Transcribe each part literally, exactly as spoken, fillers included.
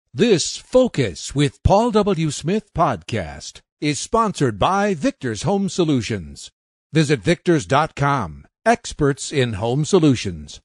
This Focus with Paul W. Smith podcast is sponsored by Victor's Home Solutions. Visit victors dot com, experts in home solutions.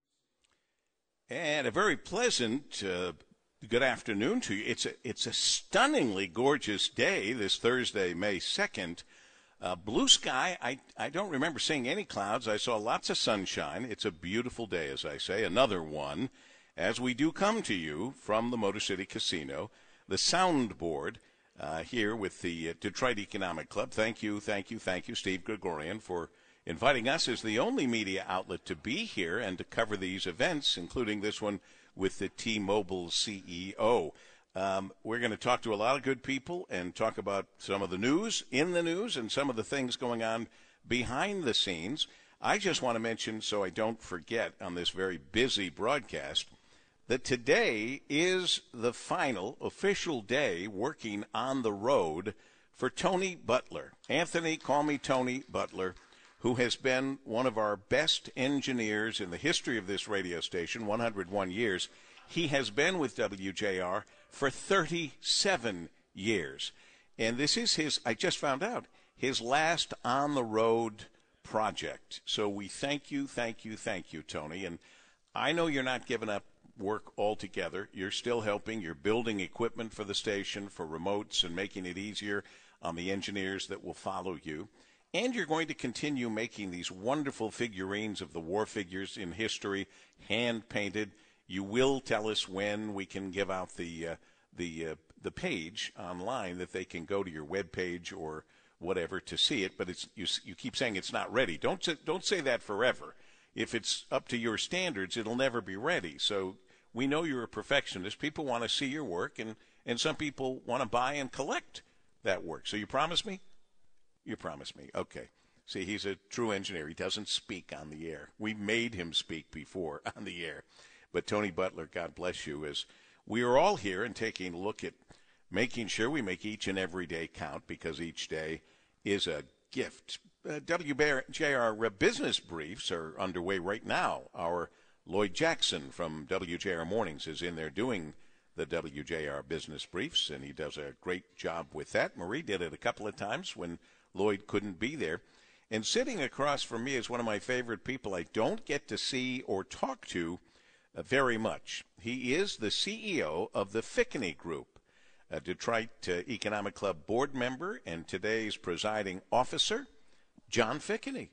And a very pleasant uh, good afternoon to you. It's a, it's a stunningly gorgeous day this Thursday, May second. Uh, blue sky, I, I don't remember seeing any clouds. I saw lots of sunshine. It's a beautiful day, as I say, another one, as we do come to you from the Motor City Casino, the soundboard uh, here with the uh, Detroit Economic Club. Thank you, thank you, thank you, Steve Gregorian, for inviting us as the only media outlet to be here and to cover these events, including this one with the T-Mobile C E O. Um, we're going to talk to a lot of good people and talk about some of the news in the news and some of the things going on behind the scenes. I just want to mention, so I don't forget on this very busy broadcast, that today is the final official day working on the road for Tony Butler. Anthony, call me Tony Butler, who has been one of our best engineers in the history of this radio station, one hundred one years. He has been with W J R for thirty-seven years. And this is his, I just found out, his last on-the-road project. So we thank you, thank you, thank you, Tony. And I know you're not giving up work altogether. You're still helping. You're building equipment for the station, for remotes, and making it easier on the engineers that will follow you. And you're going to continue making these wonderful figurines of the war figures in history, hand-painted. You will tell us when we can give out the uh, the uh, the page online that they can go to your web page or whatever to see it. But it's you you keep saying it's not ready. Don't don't say that forever. If it's up to your standards, it'll never be ready. So we know you're a perfectionist. People want to see your work, and, and some people want to buy and collect that work. So you promise me? You promise me. Okay. See, he's a true engineer. He doesn't speak on the air. We made him speak before on the air. But Tony Butler, God bless you, as we are all here and taking a look at making sure we make each and every day count, because each day is a gift. Uh, W J R business briefs are underway right now. Our Lloyd Jackson from W J R Mornings is in there doing the W J R business briefs, and he does a great job with that. Marie did it a couple of times when Lloyd couldn't be there. And sitting across from me is one of my favorite people I don't get to see or talk to uh, very much. He is the C E O of the Fickney Group, a Detroit uh, Economic Club board member and today's presiding officer, John Fickney.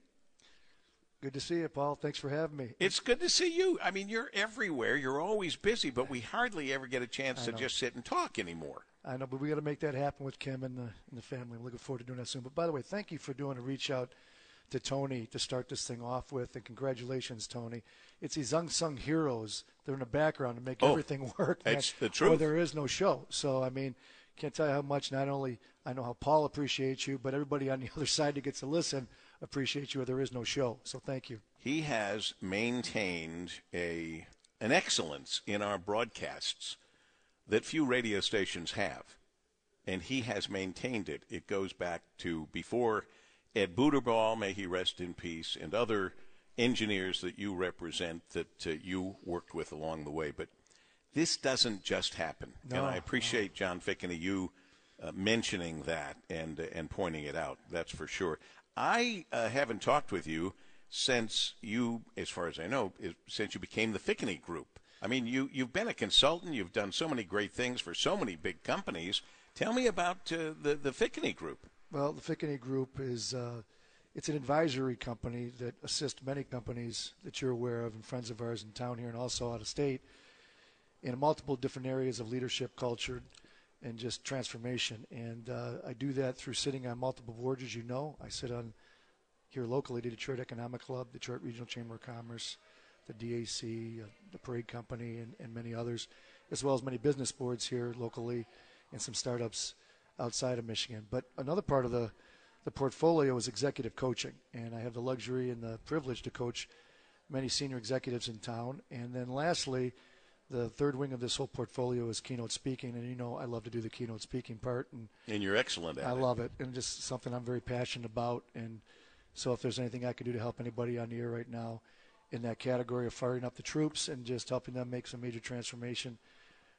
Good to see you, Paul. Thanks for having me. It's good to see you. I mean, you're everywhere. You're always busy, but we hardly ever get a chance to just sit and talk anymore. I know, but we got to make that happen with Kim and the, and the family. I'm looking forward to doing that soon. But by the way, thank you for doing a reach out to Tony to start this thing off with, and congratulations, Tony. It's these unsung heroes that are in the background to make oh, everything work. That's the truth. Or there is no show. So, I mean, can't tell you how much not only I know how Paul appreciates you, but everybody on the other side that gets to listen appreciates you, or there is no show. So thank you. He has maintained a an excellence in our broadcasts that few radio stations have, and he has maintained it. It goes back to before Ed Buterball, may he rest in peace, and other engineers that you represent that uh, you worked with along the way. But this doesn't just happen, no, and I appreciate, no. John Fickney, you uh, mentioning that and uh, and pointing it out. That's for sure. I uh, haven't talked with you since you, as far as I know, is, since you became the Fickney Group. I mean, you, you've been a consultant. You've done so many great things for so many big companies. Tell me about uh, the, the Fickney Group. Well, the Fickney Group is uh, it's an advisory company that assists many companies that you're aware of and friends of ours in town here and also out of state in multiple different areas of leadership, culture, and just transformation. And uh, I do that through sitting on multiple boards, as you know. I sit on here locally the Detroit Economic Club, Detroit Regional Chamber of Commerce, the D A C, uh, the Parade Company, and, and many others, as well as many business boards here locally and some startups outside of Michigan. But another part of the, the portfolio is executive coaching, and I have the luxury and the privilege to coach many senior executives in town. And then lastly, the third wing of this whole portfolio is keynote speaking, and you know I love to do the keynote speaking part. And, and you're excellent at I it. I love it, and just something I'm very passionate about. And so if there's anything I can do to help anybody on the air right now in that category of firing up the troops and just helping them make some major transformation,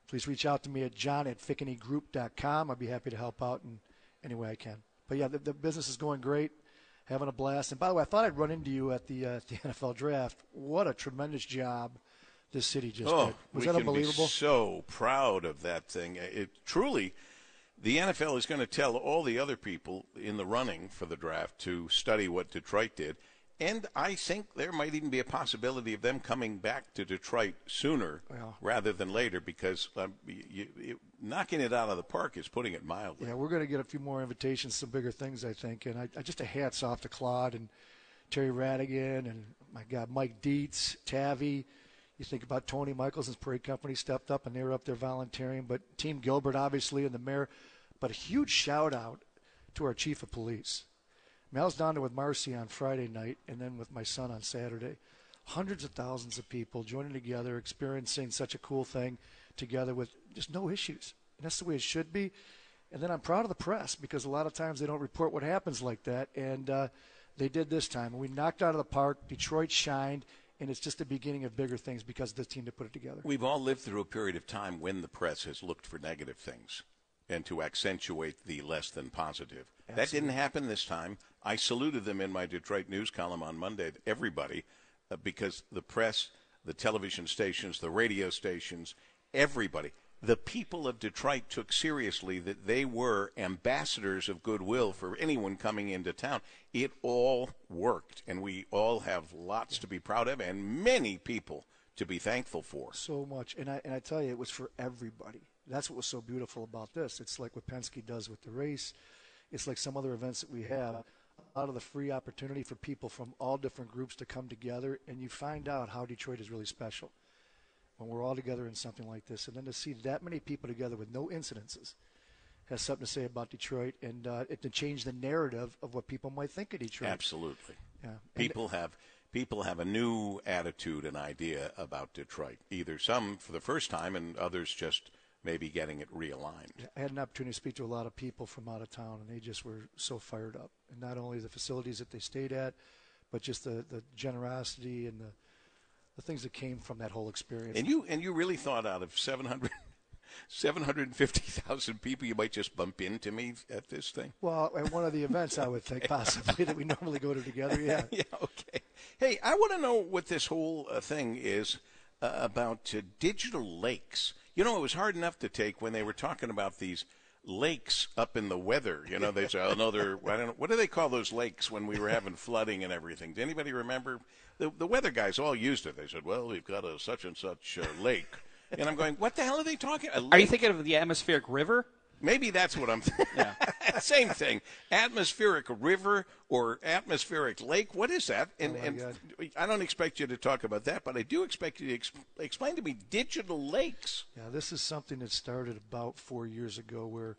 please reach out to me at john at fickney group dot com. I'd be happy to help out in any way I can. But, yeah, the, the business is going great, having a blast. And, by the way, I thought I'd run into you at the, uh, the N F L draft. What a tremendous job this city just oh, did. Was we that can unbelievable? Be so proud of that thing. It truly, the N F L is going to tell all the other people in the running for the draft to study what Detroit did. And I think there might even be a possibility of them coming back to Detroit sooner yeah. rather than later, because um, you, you, knocking it out of the park is putting it mildly. Yeah, we're going to get a few more invitations, some bigger things, I think. And I, I just a hats off to Claude and Terry Radigan and, my God, Mike Dietz, Tavi. You think about Tony Michelson's parade company stepped up, and they were up there volunteering. But Team Gilbert, obviously, and the mayor. But a huge shout-out to our chief of police. I mean, I was down there with Marcy on Friday night and then with my son on Saturday. Hundreds of thousands of people joining together, experiencing such a cool thing together with just no issues. And that's the way it should be. And then I'm proud of the press, because a lot of times they don't report what happens like that. And uh, they did this time. And we knocked out of the park. Detroit shined. And it's just the beginning of bigger things because of the team that put it together. We've all lived through a period of time when the press has looked for negative things and to accentuate the less than positive. Absolutely. That didn't happen this time. I saluted them in my Detroit News column on Monday, everybody, uh, because the press, the television stations, the radio stations, everybody, the people of Detroit took seriously that they were ambassadors of goodwill for anyone coming into town. It all worked, and we all have lots to be proud of and many people to be thankful for. So much. And I, and I tell you, it was for everybody. That's what was so beautiful about this. It's like what Penske does with the race. It's like some other events that we have. A lot of the free opportunity for people from all different groups to come together, and you find out how Detroit is really special when we're all together in something like this. And then to see that many people together with no incidences has something to say about Detroit, and uh, it to change the narrative of what people might think of Detroit. Absolutely. Yeah. People have people have a new attitude and idea about Detroit, either some for the first time and others just maybe getting it realigned. I had an opportunity to speak to a lot of people from out of town, and they just were so fired up. And not only the facilities that they stayed at, but just the, the generosity and the the things that came from that whole experience. And you and you really thought out of seven hundred, seven hundred fifty thousand people, you might just bump into me at this thing? Well, at one of the events, I would think possibly that we normally go to together, yeah. Yeah, okay. Hey, I want to know what this whole uh, thing is uh, about uh, digital lakes. You know, it was hard enough to take when they were talking about these lakes up in the weather. You know, there's another, I don't know, what do they call those lakes when we were having flooding and everything? Does anybody remember? The, the weather guys all used it. They said, well, we've got a such and such uh, lake. And I'm going, what the hell are they talking about? Are you thinking of the atmospheric river? Maybe that's what I'm thinking. Yeah. Same thing. Atmospheric river or atmospheric lake. What is that? And, oh and God. I don't expect you to talk about that, but I do expect you to ex- explain to me digital lakes. Yeah, this is something that started about four years ago where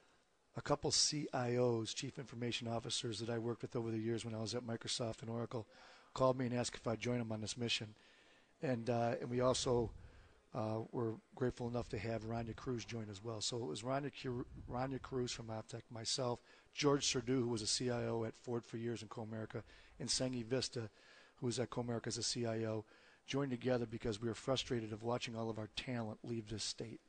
a couple C I Os, Chief Information Officers, that I worked with over the years when I was at Microsoft and Oracle, called me and asked if I'd join them on this mission. And, uh, and we also uh, were grateful enough to have Rania Cruz join as well. So it was Rania, Rania Cruz from Optech, myself, George Serdou, who was a C I O at Ford for years in Comerica, and Sengi Vista, who was at Comerica as a C I O, joined together because we were frustrated of watching all of our talent leave this state.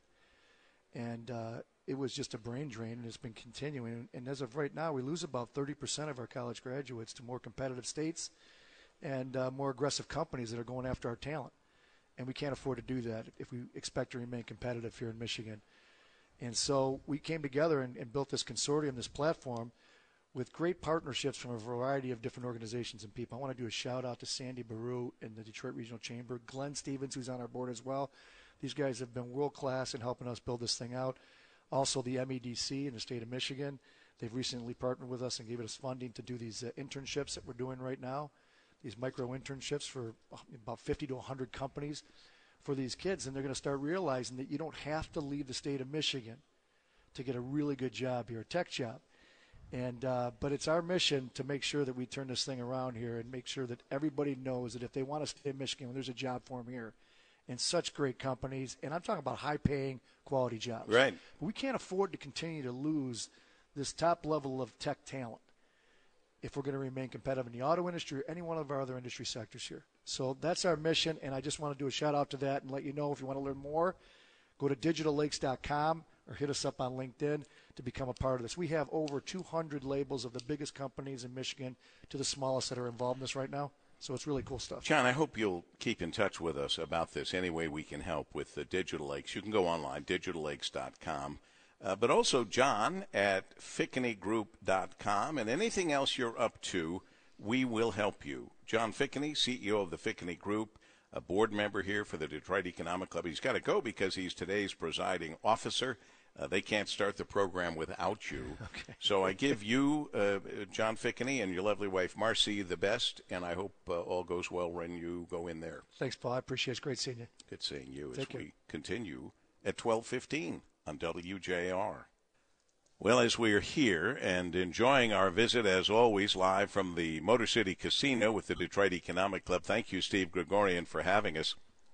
And uh, it was just a brain drain, and it's been continuing. And as of right now, we lose about thirty percent of our college graduates to more competitive states and uh, more aggressive companies that are going after our talent. And we can't afford to do that if we expect to remain competitive here in Michigan. And so we came together and, and built this consortium, this platform, with great partnerships from a variety of different organizations and people. I want to do a shout-out to Sandy Baru in the Detroit Regional Chamber, Glenn Stevens, who's on our board as well. These guys have been world-class in helping us build this thing out. Also, the M E D C in the state of Michigan. They've recently partnered with us and gave us funding to do these uh, internships that we're doing right now, these micro-internships for about fifty to one hundred companies for these kids. And they're going to start realizing that you don't have to leave the state of Michigan to get a really good job here, a tech job. And uh, but it's our mission to make sure that we turn this thing around here and make sure that everybody knows that if they want to stay in Michigan, well, there's a job for them here in such great companies. And I'm talking about high-paying, quality jobs. Right. But we can't afford to continue to lose this top level of tech talent if we're going to remain competitive in the auto industry or any one of our other industry sectors here. So that's our mission, and I just want to do a shout-out to that and let you know if you want to learn more, Go to digital lakes dot com or hit us up on LinkedIn to become a part of this. We have over two hundred labels of the biggest companies in Michigan to the smallest that are involved in this right now. So it's really cool stuff. John, I hope you'll keep in touch with us about this any way we can help with the Digital Lakes. You can go online, digital lakes dot com. Uh, but also John at fickney group dot com, and anything else you're up to, we will help you. John Fickney, C E O of the Fickney Group, a board member here for the Detroit Economic Club. He's got to go because he's today's presiding officer. Uh, they can't start the program without you. Okay. So I give you, uh, John Fickney, and your lovely wife, Marcy, the best, and I hope uh, all goes well when you go in there. Thanks, Paul. I appreciate it. It's great seeing you. Good seeing you Take as care. we continue at twelve fifteen on W J R. Well, as we are here and enjoying our visit, as always, live from the Motor City Casino with the Detroit Economic Club. Thank you, Steve Gregorian, for having us.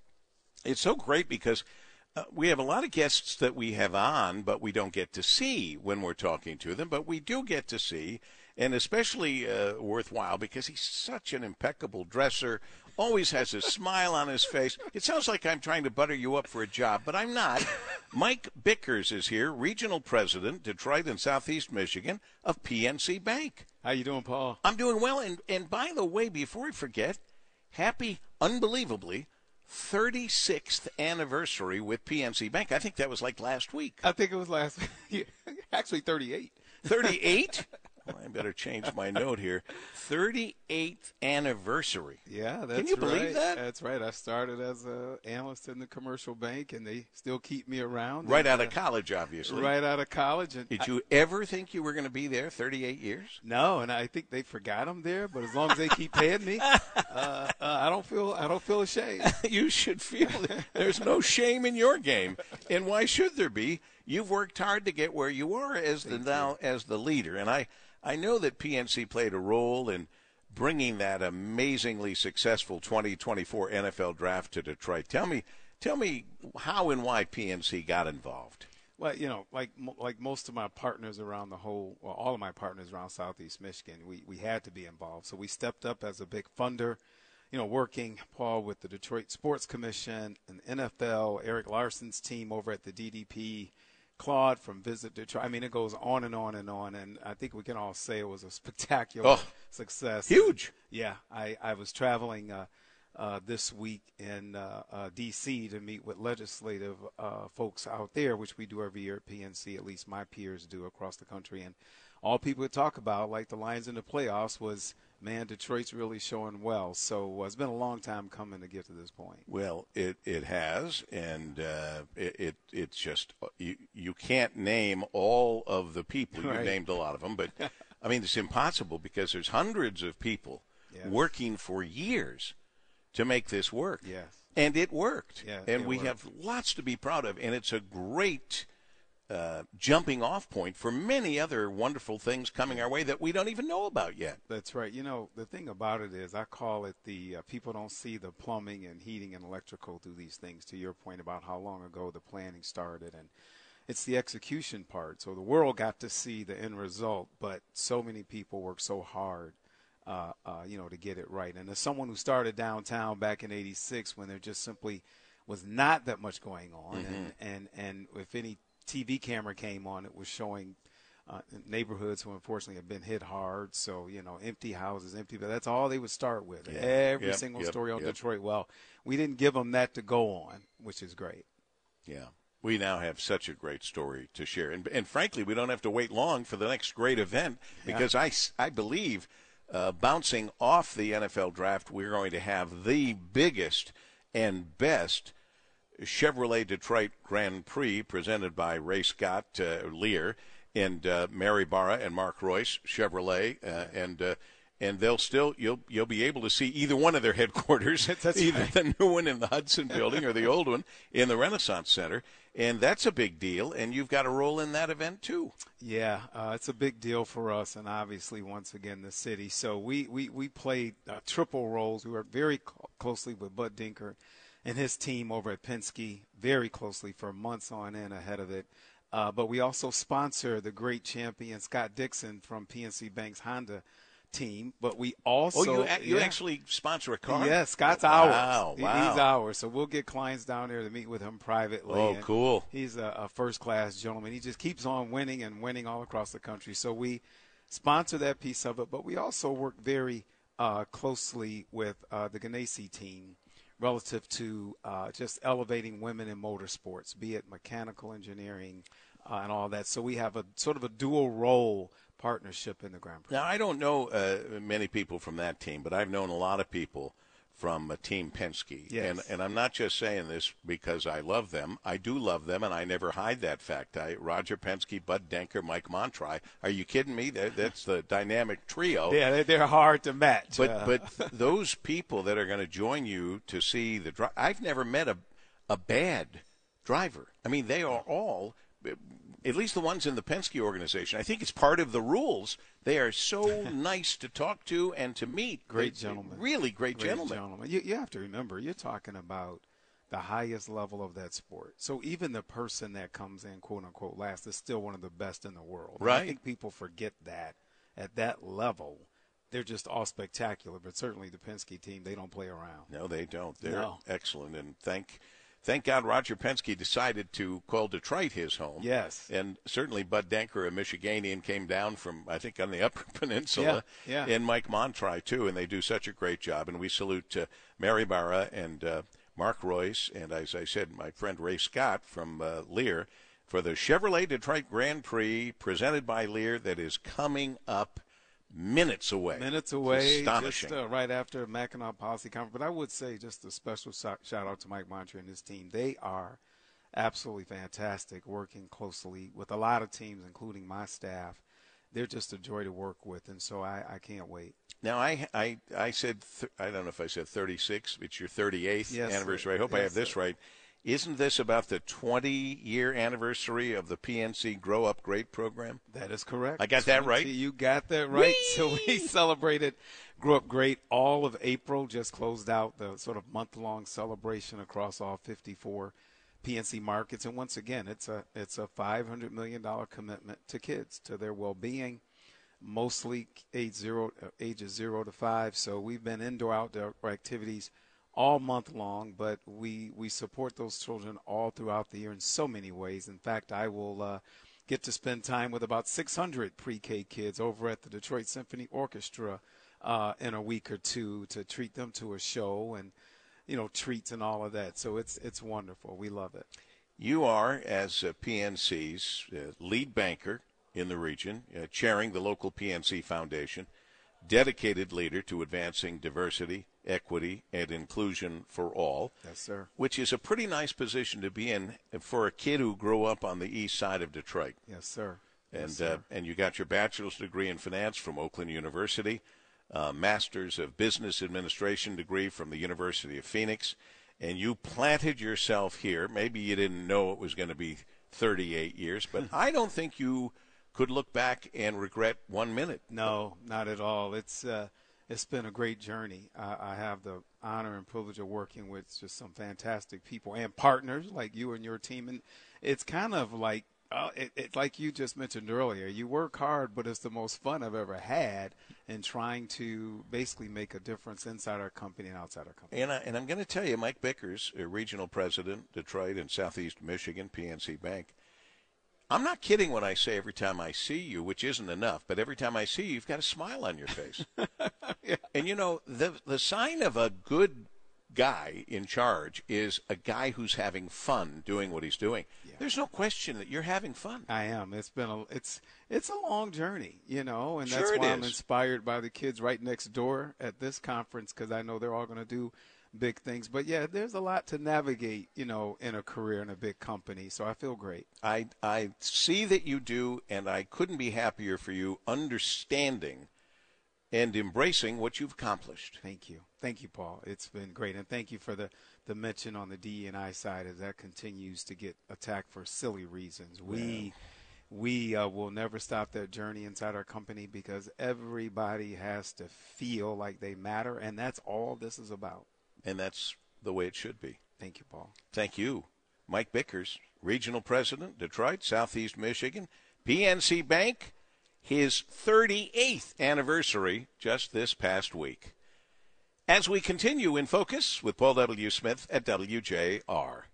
It's so great because uh, we have a lot of guests that we have on, but we don't get to see when we're talking to them. But we do get to see, and especially uh, worthwhile because he's such an impeccable dresser, always has a smile on his face. It sounds like I'm trying to butter you up for a job, but I'm not. Mike Bickers is here, Regional President, Detroit and Southeast Michigan of P N C Bank. How you doing, Paul? I'm doing well. And, and by the way, before I forget, happy, unbelievably, thirty-sixth anniversary with P N C Bank. I think that was like last week. I think it was last week. Actually, thirty-eight. thirty-eight? Well, I better change my note here. thirty-eighth anniversary. Yeah, that's right. Can you believe right. that? That's right. I started as an analyst in the commercial bank, and they still keep me around. Right and, out uh, of college, obviously. Right out of college. And Did I, you ever think you were going to be there thirty-eight years? No, and I think they forgot I'm there. But as long as they keep paying me, uh, uh, I don't feel I don't feel ashamed. You should feel that there's no shame in your game, and why should there be? You've worked hard to get where you are as the now as the leader, and I. I know that P N C played a role in bringing that amazingly successful twenty twenty-four N F L draft to Detroit. Tell me, tell me how and why P N C got involved. Well, you know, like like most of my partners around the whole, well, all of my partners around Southeast Michigan, we, we had to be involved. So we stepped up as a big funder, you know, working, Paul, with the Detroit Sports Commission and N F L, Eric Larson's team over at the D D P, Claude from Visit Detroit. I mean, it goes on and on and on, and I think we can all say it was a spectacular oh, success. Huge. Yeah, I, I was traveling uh, uh, this week in uh, uh, D C to meet with legislative uh, folks out there, which we do every year at P N C, at least my peers do across the country. And all people would talk about, like the Lions in the playoffs, was, man, Detroit's really showing well. So uh, it's been a long time coming to get to this point. Well, it, it has, and uh, it, it it's just you you can't name all of the people. You've Right. named a lot of them, but I mean it's impossible because there's hundreds of people Yes. working for years to make this work. Yes. And it worked. Yeah, and it we worked. have lots to be proud of, and it's a great uh, jumping off point for many other wonderful things coming our way that we don't even know about yet. That's right. You know, the thing about it is I call it the uh, people don't see the plumbing and heating and electrical through these things, to your point about how long ago the planning started. And it's the execution part. So the world got to see the end result, but so many people work so hard, uh, uh, you know, to get it right. And as someone who started downtown back in eighty-six when there just simply was not that much going on, Mm-hmm. and, and, and if any T V camera came on, it was showing uh, neighborhoods who unfortunately have been hit hard. So, you know, empty houses, empty, but that's all they would start with. Yeah. Every Yep, single yep, story on yep. Detroit. Well, we didn't give them that to go on, which is great. Yeah. We now have such a great story to share. And, and frankly, we don't have to wait long for the next great event because I, I believe uh, bouncing off the N F L draft, we're going to have the biggest and best Chevrolet Detroit Grand Prix presented by Ray Scott uh, Lear and uh, Mary Barra and Mark Royce Chevrolet, uh, and uh, and they'll still you'll you'll be able to see either one of their headquarters, That's either right. the new one in the Hudson Building or the old one in the Renaissance Center, and that's a big deal. And you've got a role in that event too. Yeah, uh, it's a big deal for us, and obviously, once again, the city. So we we we played uh, triple roles. We worked very cl- closely with Bud Dinker and his team over at Penske, very closely for months on end ahead of it. Uh, but we also sponsor the great champion Scott Dixon from P N C Bank's Honda team, but we also Oh, you, a- you yeah. actually sponsor a car? Yes, Scott's wow, ours. He- Wow, He's ours. So we'll get clients down there to meet with him privately. Oh, and cool. He's a, a first-class gentleman. He just keeps on winning and winning all across the country. So we sponsor that piece of it, but we also work very uh, closely with uh, the Ganesi team relative to uh, just elevating women in motorsports, be it mechanical engineering uh, and all that. So we have a sort of a dual role partnership in the Grand Prix. Now, I don't know uh, many people from that team, but I've known a lot of people from uh, Team Penske. Yes. And, and I'm not just saying this because I love them. I do love them, and I never hide that fact. I, Roger Penske, Bud Denker, Mike Montry. Are you kidding me? That, that's the dynamic trio. Yeah, they- they're hard to match. But Uh, but those people that are going to join you to see the drive, I've never met a a bad driver. I mean, they are all, at least the ones in the Penske organization. I think it's part of the rules. They are so nice to talk to and to meet. Great They- gentlemen. Really great, Great gentlemen. gentlemen. You, you have to remember, you're talking about the highest level of that sport. So even the person that comes in, quote unquote, last is still one of the best in the world. And Right. I think people forget that at that level. They're just all spectacular, but certainly the Penske team, they don't play around. No, they don't. They're No. excellent. And thank thank God Roger Penske decided to call Detroit his home. Yes. And certainly Bud Denker, a Michiganian, came down from, I think, on the Upper Peninsula. Yeah, yeah. And Mike Montry, too. And they do such a great job. And we salute uh, Mary Barra and uh, Mark Royce. And as I said, my friend Ray Scott from uh, Lear for the Chevrolet Detroit Grand Prix presented by Lear that is coming up minutes away. Minutes away, Astonishing. just uh, right after Mackinac Policy Conference. But I would say just a special shout shout out to Mike Montry and his team. They are absolutely fantastic, working closely with a lot of teams, including my staff. They're just a joy to work with, and so I, I can't wait. Now, I I I said th- I don't know if I said thirty-six. It's your thirty-eighth Yes, anniversary. I hope sir. I Yes, have this sir. right. Isn't this about the twenty-year anniversary of the P N C Grow Up Great program? That is correct. I got that twenty right? You got that right. So we celebrated Grew Up Great all of April, just closed out the sort of month-long celebration across all fifty-four P N C markets. And once again, it's a it's a five hundred million dollars commitment to kids, to their well-being, mostly age zero, uh, ages zero to five. So we've been indoor-outdoor activities all month long, but we we support those children all throughout the year in so many ways. In fact, I will uh, get to spend time with about six hundred pre-K kids over at the Detroit Symphony Orchestra uh, in a week or two to treat them to a show and, you know, treats and all of that. So it's it's wonderful. We love it. You are, as uh, P N C's uh, lead banker in the region, uh, chairing the local P N C Foundation, dedicated leader to advancing diversity, equity, and inclusion for all. Yes, sir. Which is a pretty nice position to be in for a kid who grew up on the east side of Detroit. Yes, sir. And Yes, sir. uh, and you got your bachelor's degree in finance from Oakland University, uh, master's of business administration degree from the University of Phoenix, and you planted yourself here. Maybe you didn't know it was going to be thirty-eight years, but I don't think you could look back and regret one minute. No, not at all. It's uh, it's been a great journey. Uh, I have the honor and privilege of working with just some fantastic people and partners like you and your team, and it's kind of like uh, it, it, like you just mentioned earlier. You work hard, but it's the most fun I've ever had in trying to basically make a difference inside our company and outside our company. And, I, and I'm going to tell you, Mike Bickers, a regional president, Detroit and Southeast Michigan, P N C Bank, I'm not kidding when I say every time I see you, which isn't enough, but every time I see you, you've got a smile on your face. Yeah. And, you know, the the sign of a good guy in charge is a guy who's having fun doing what he's doing. Yeah. There's no question that you're having fun. I am. It's been a it's it's a long journey, you know, and that's Sure it why I'm is. inspired by the kids right next door at this conference because I know they're all going to do big things. But yeah, there's a lot to navigate, you know, in a career in a big company. So I feel great. I I see that you do, and I couldn't be happier for you understanding and embracing what you've accomplished. Thank you. Thank you, Paul. It's been great. And thank you for the, the mention on the D E and I side as that continues to get attacked for silly reasons. We we uh, will never stop that journey inside our company because everybody has to feel like they matter, and that's all this is about. And that's the way it should be. Thank you, Paul. Thank you. Mike Bickers, Regional President, Detroit, Southeast Michigan, P N C Bank. his thirty-eighth anniversary just this past week. As we continue in focus with Paul W. Smith at W J R.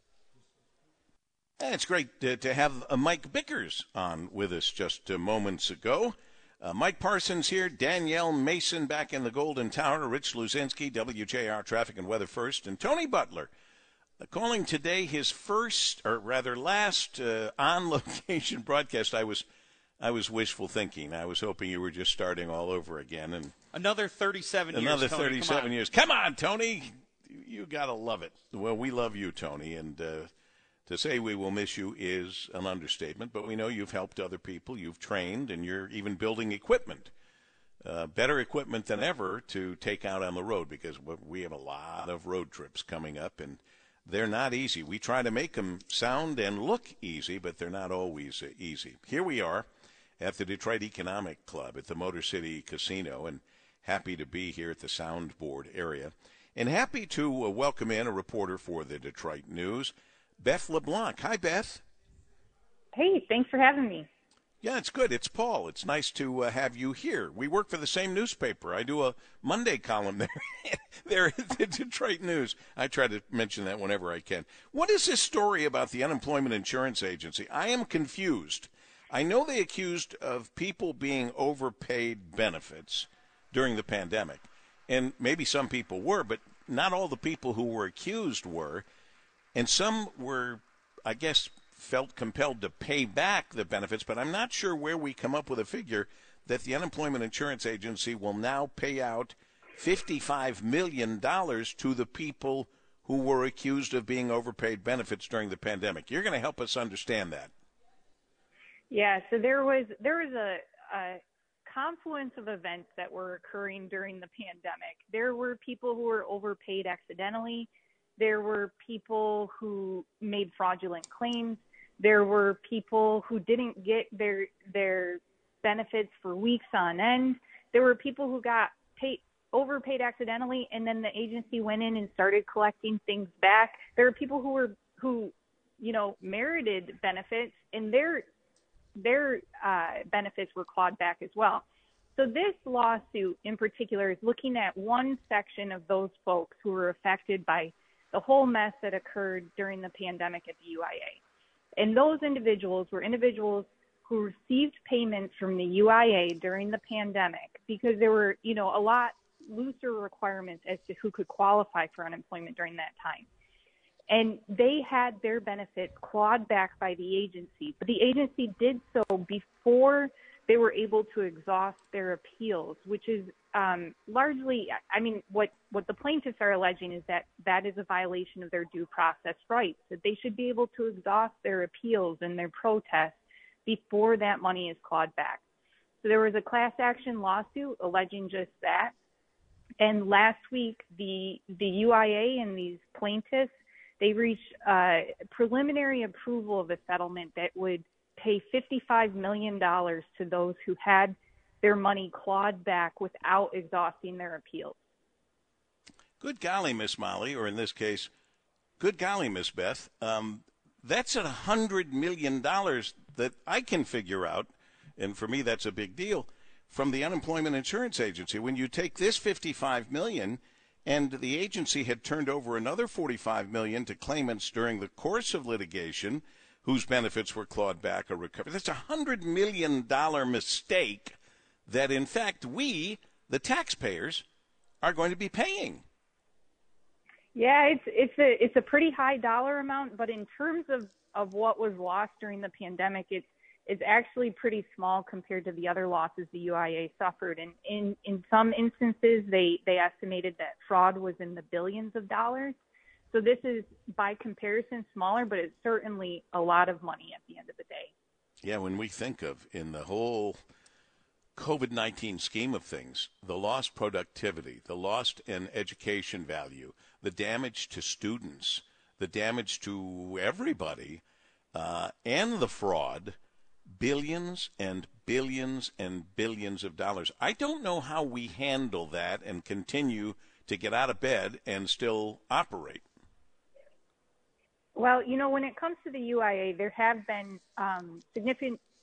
It's great to, to have uh, Mike Bickers on with us just uh, moments ago. Uh, Mike Parsons here, Danielle Mason back in the Golden Tower, Rich Luzinski, W J R Traffic and Weather First, and Tony Butler uh, calling today his first, or rather last, uh, on-location broadcast. I was I was wishful thinking. I was hoping you were just starting all over again. And Another thirty-seven years, Another Tony, thirty-seven come years. Come on, Tony. You got to love it. Well, we love you, Tony, and uh, to say we will miss you is an understatement, but we know you've helped other people, you've trained, and you're even building equipment, uh, better equipment than ever to take out on the road, because we have a lot of road trips coming up, and they're not easy. We try to make them sound and look easy, but they're not always uh, easy. Here we are at the Detroit Economic Club at the Motor City Casino, and happy to be here at the Soundboard area, and happy to uh, welcome in a reporter for the Detroit News, Beth LeBlanc. Hi, Beth. Hey, thanks for having me. Yeah, it's good. It's Paul. It's nice to uh, have you here. We work for the same newspaper. I do a Monday column there, there at the Detroit News. I try to mention that whenever I can. What is this story about the Unemployment Insurance Agency? I am confused. I know they accused of people being overpaid benefits during the pandemic, and maybe some people were, but not all the people who were accused were. And some were, I guess, felt compelled to pay back the benefits, but I'm not sure where we come up with a figure that the Unemployment Insurance Agency will now pay out fifty-five million dollars to the people who were accused of being overpaid benefits during the pandemic. You're going to help us understand that. Yeah, so there was there was a, a confluence of events that were occurring during the pandemic. There were people who were overpaid accidentally. There were people who made fraudulent claims. There were people who didn't get their their benefits for weeks on end. There were people who got paid overpaid accidentally, and then the agency went in and started collecting things back. There were people who were who, you know, merited benefits, and their their uh, benefits were clawed back as well. So this lawsuit in particular is looking at one section of those folks who were affected by the whole mess that occurred during the pandemic at the U I A. And those individuals were individuals who received payments from the U I A during the pandemic because there were, you know, a lot looser requirements as to who could qualify for unemployment during that time. And they had their benefits clawed back by the agency, but the agency did so before they were able to exhaust their appeals, which is um, largely, I mean, what, what the plaintiffs are alleging is that that is a violation of their due process rights, that they should be able to exhaust their appeals and their protests before that money is clawed back. So there was a class action lawsuit alleging just that. And last week, the, the U I A and these plaintiffs, they reached uh, preliminary approval of a settlement that would pay fifty-five million dollars to those who had their money clawed back without exhausting their appeals. Good golly, Miss Molly, or in this case, good golly, Miss Beth. Um, that's a hundred million dollars that I can figure out, and for me that's a big deal, from the Unemployment Insurance Agency. When you take this fifty-five million dollars and the agency had turned over another forty-five million dollars to claimants during the course of litigation, whose benefits were clawed back or recovered. That's a hundred million dollar mistake that, in fact, we, the taxpayers, are going to be paying. Yeah, it's it's a it's a pretty high dollar amount, but in terms of, of what was lost during the pandemic, it's it's actually pretty small compared to the other losses the U I A suffered. And in, in some instances, they, they estimated that fraud was in the billions of dollars. So this is, by comparison, smaller, but it's certainly a lot of money at the end of the day. Yeah, when we think of, in the whole COVID nineteen scheme of things, the lost productivity, the lost in education value, the damage to students, the damage to everybody, uh, and the fraud, billions and billions and billions of dollars. I don't know how we handle that and continue to get out of bed and still operate. Well, you know, when it comes to the U I A, there have been um, significant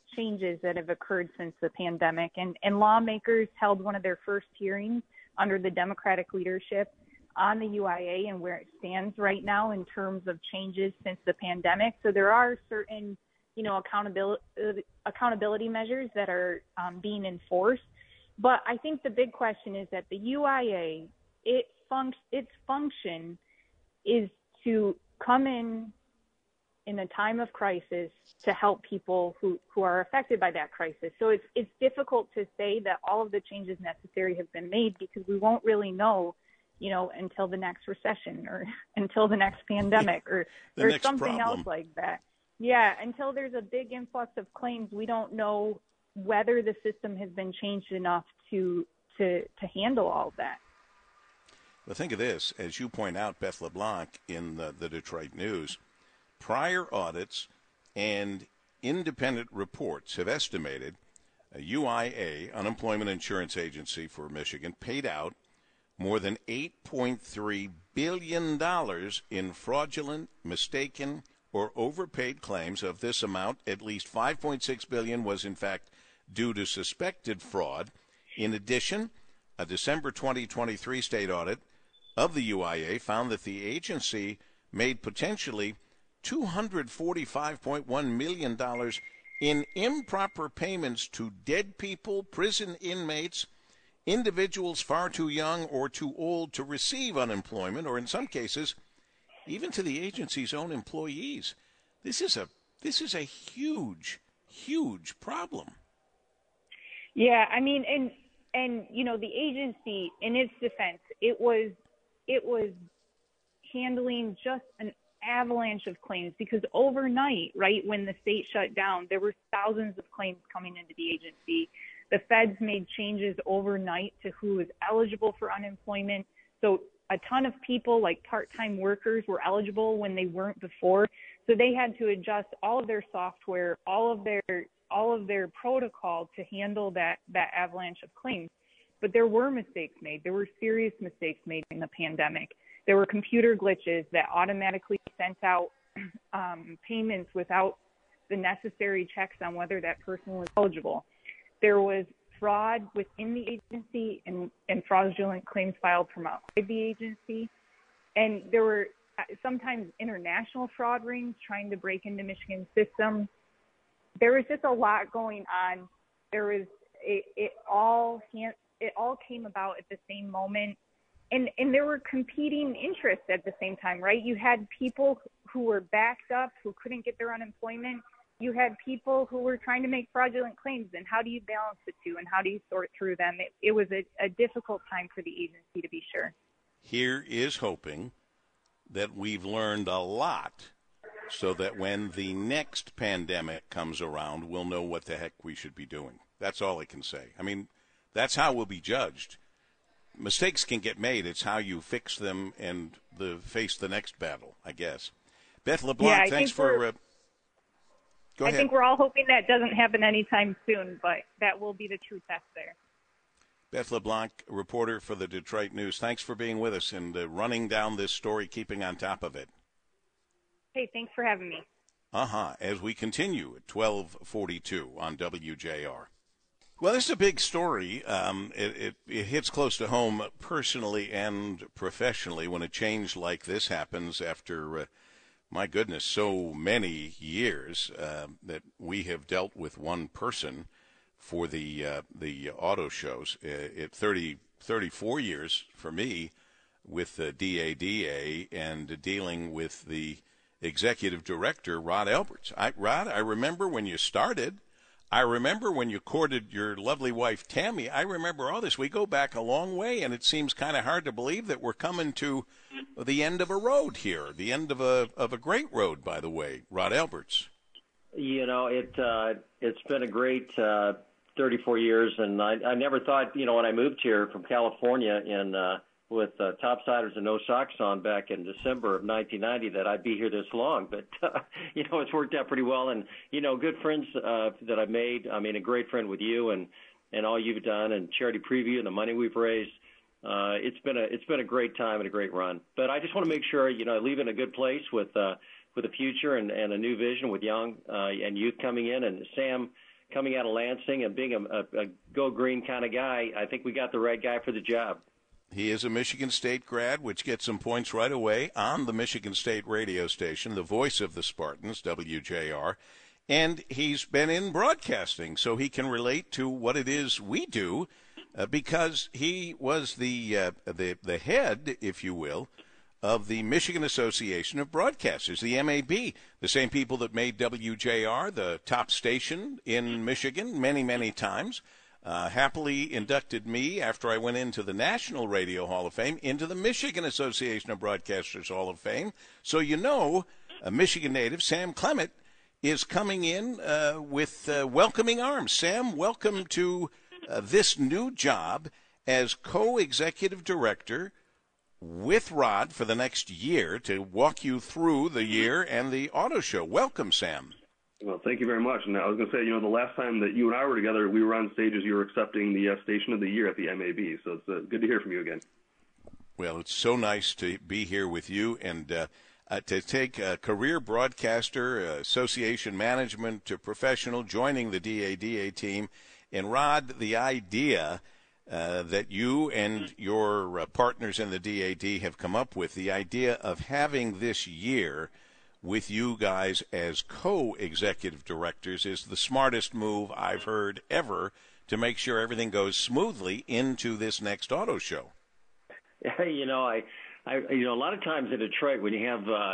changes that have occurred since the pandemic. And, and lawmakers held one of their first hearings under the Democratic leadership on the U I A and where it stands right now in terms of changes since the pandemic. So there are certain, you know, accountability, accountability measures that are um, being enforced. But I think the big question is that the U I A, it func- its function is to come in in a time of crisis to help people who, who are affected by that crisis. So it's it's difficult to say that all of the changes necessary have been made because we won't really know, you know, until the next recession or until the next pandemic or, or next something problem. else like that. Yeah, until there's a big influx of claims, we don't know whether the system has been changed enough to to to handle all of that. Well, think of this. As you point out, Beth LeBlanc, in the, the Detroit News, prior audits and independent reports have estimated a U I A, Unemployment Insurance Agency for Michigan, paid out more than eight point three billion dollars in fraudulent, mistaken, or overpaid claims. Of this amount, at least five point six billion dollars was in fact due to suspected fraud. In addition, a December twenty twenty-three state audit of the U I A found that the agency made potentially two hundred forty-five point one million dollars in improper payments to dead people, prison inmates, individuals far too young or too old to receive unemployment, or in some cases, even to the agency's own employees. This is a this is a huge, huge problem. Yeah, I mean, and and you know, the agency, in its defense, it was it was handling just an avalanche of claims because overnight, right, when the state shut down, there were thousands of claims coming into the agency. The feds made changes overnight to who was eligible for unemployment. So a ton of people, like part-time workers, were eligible when they weren't before. So they had to adjust all of their software, all of their all of their protocol to handle that, that avalanche of claims. But there were mistakes made. There were serious mistakes made in the pandemic. There were computer glitches that automatically sent out um, payments without the necessary checks on whether that person was eligible. There was fraud within the agency and, and fraudulent claims filed from outside the agency. And there were sometimes international fraud rings trying to break into Michigan's system. There was just a lot going on. There was it, it all it all came about at the same moment. And and there were competing interests at the same time, right? You had people who were backed up, who couldn't get their unemployment. You had people who were trying to make fraudulent claims. And how do you balance the two? And how do you sort through them? It, it was a, a difficult time for the agency, to be sure. Here is hoping that we've learned a lot so that when the next pandemic comes around, we'll know what the heck we should be doing. That's all I can say. I mean, that's how we'll be judged. Mistakes can get made. It's how you fix them and the face the next battle, I guess. Beth LeBlanc, yeah, thanks for uh, – go I ahead. think we're all hoping that doesn't happen anytime soon, but that will be the true test there. Beth LeBlanc, reporter for the Detroit News. Thanks for being with us and uh, running down this story, keeping on top of it. Hey, thanks for having me. Uh-huh. As we continue at twelve forty-two on W J R. Well, this is a big story. Um, it, it, it hits close to home personally and professionally when a change like this happens after, uh, my goodness, so many years uh, that we have dealt with one person for the uh, the auto shows. Uh, it thirty, thirty-four years for me with the D A D A and dealing with the executive director, Rod Alberts. I, Rod, I remember when you started. I remember when you courted your lovely wife, Tammy. I remember all this. We go back a long way, and it seems kind of hard to believe that we're coming to the end of a road here, the end of a of a great road, by the way, Rod Alberts. You know, it, uh, it's been a great uh, thirty-four years, and I, I never thought, you know, when I moved here from California in uh, with uh, topsiders and no socks on back in December of nineteen ninety that I'd be here this long. But, uh, you know, it's worked out pretty well. And, you know, good friends uh, that I've made. I mean, a great friend with you and, and all you've done and Charity Preview and the money we've raised. Uh, it's been a it's been a great time and a great run. But I just want to make sure, you know, I leave in a good place with uh, with a future and, and a new vision with young uh, and youth coming in. And Sam coming out of Lansing and being a, a, a go green kind of guy, I think we got the right guy for the job. He is a Michigan State grad, which gets some points right away on the Michigan State radio station, the voice of the Spartans, W J R. And he's been in broadcasting, so he can relate to what it is we do, uh, because he was the, uh, the the head, if you will, of the Michigan Association of Broadcasters, the M A B, the same people that made W J R the top station in Michigan many, many times. Uh, happily inducted me, after I went into the National Radio Hall of Fame, into the Michigan Association of Broadcasters Hall of Fame. So you know, a Michigan native, Sam Clement, is coming in uh, with uh, welcoming arms. Sam, welcome to uh, this new job as co-executive director with Rod for the next year to walk you through the year and the auto show. Welcome, Sam. Well, thank you very much. And I was going to say, you know, the last time that you and I were together, we were on stage as you were accepting the uh, Station of the Year at the M A B. So it's uh, good to hear from you again. Well, it's so nice to be here with you and uh, uh, to take a career broadcaster, uh, association management to professional, joining the D A D A team. And, Rod, the idea uh, that you and your uh, partners in the D A D have come up with, the idea of having this year with you guys as co-executive directors, is the smartest move I've heard ever to make sure everything goes smoothly into this next auto show. You know, I, I, you know, a lot of times in Detroit, when you have uh,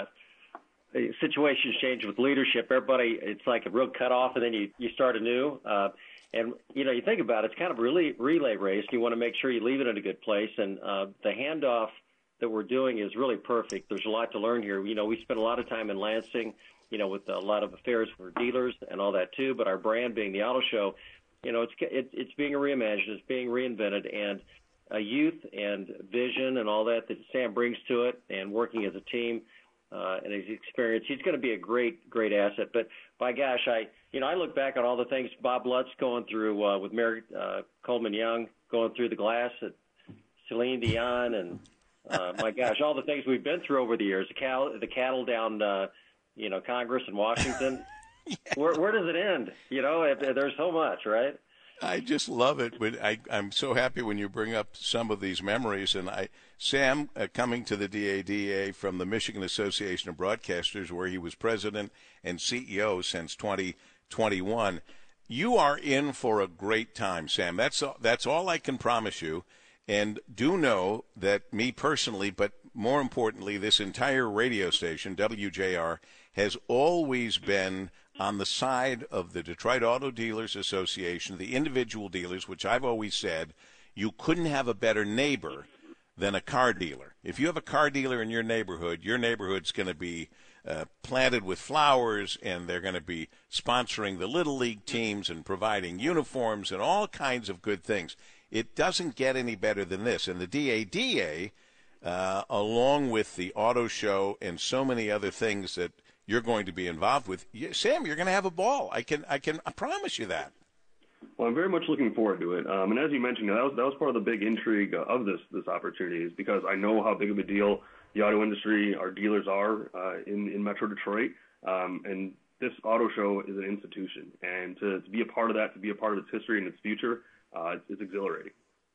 situations change with leadership, everybody, it's like a real cutoff, and then you, you start anew. Uh, and, you know, you think about it, it's kind of a really relay race. You want to make sure you leave it in a good place. And uh, the handoff that we're doing is really perfect. There's a lot to learn here. You know, we spent a lot of time in Lansing, you know, with a lot of affairs for dealers and all that too. But our brand being the auto show, you know, it's it, it's being reimagined, it's being reinvented, and a youth and vision and all that that Sam brings to it, and working as a team uh, and his experience, he's going to be a great, great asset. But by gosh, I, you know, I look back on all the things Bob Lutz going through uh, with Mary uh, Coleman Young, going through the glass at Celine Dion, and Uh, my gosh, all the things we've been through over the years, the cattle, the cattle down, uh, you know, Congress and Washington. Yeah. Where, where does it end? You know, if, if there's so much, right? I just love it. But I, I'm so happy when you bring up some of these memories. And I, Sam, uh, coming to the D A D A from the Michigan Association of Broadcasters, where he was president and C E O since twenty twenty-one, you are in for a great time, Sam. That's all, that's all I can promise you. And do know that me personally, but more importantly, this entire radio station, W J R, has always been on the side of the Detroit Auto Dealers Association, the individual dealers, which I've always said, you couldn't have a better neighbor than a car dealer. If you have a car dealer in your neighborhood, your neighborhood's going to be uh, planted with flowers, and they're going to be sponsoring the Little League teams and providing uniforms and all kinds of good things. It doesn't get any better than this. And the D A D A, uh, along with the auto show and so many other things that you're going to be involved with, you, Sam, you're going to have a ball. I can, I can, I promise you that. Well, I'm very much looking forward to it. Um, and as you mentioned, that was that was part of the big intrigue of this this opportunity, is because I know how big of a deal the auto industry, our dealers are uh, in in Metro Detroit, um, and this auto show is an institution, and to, to be a part of that, to be a part of its history and its future. Uh, it's, it's exhilarating.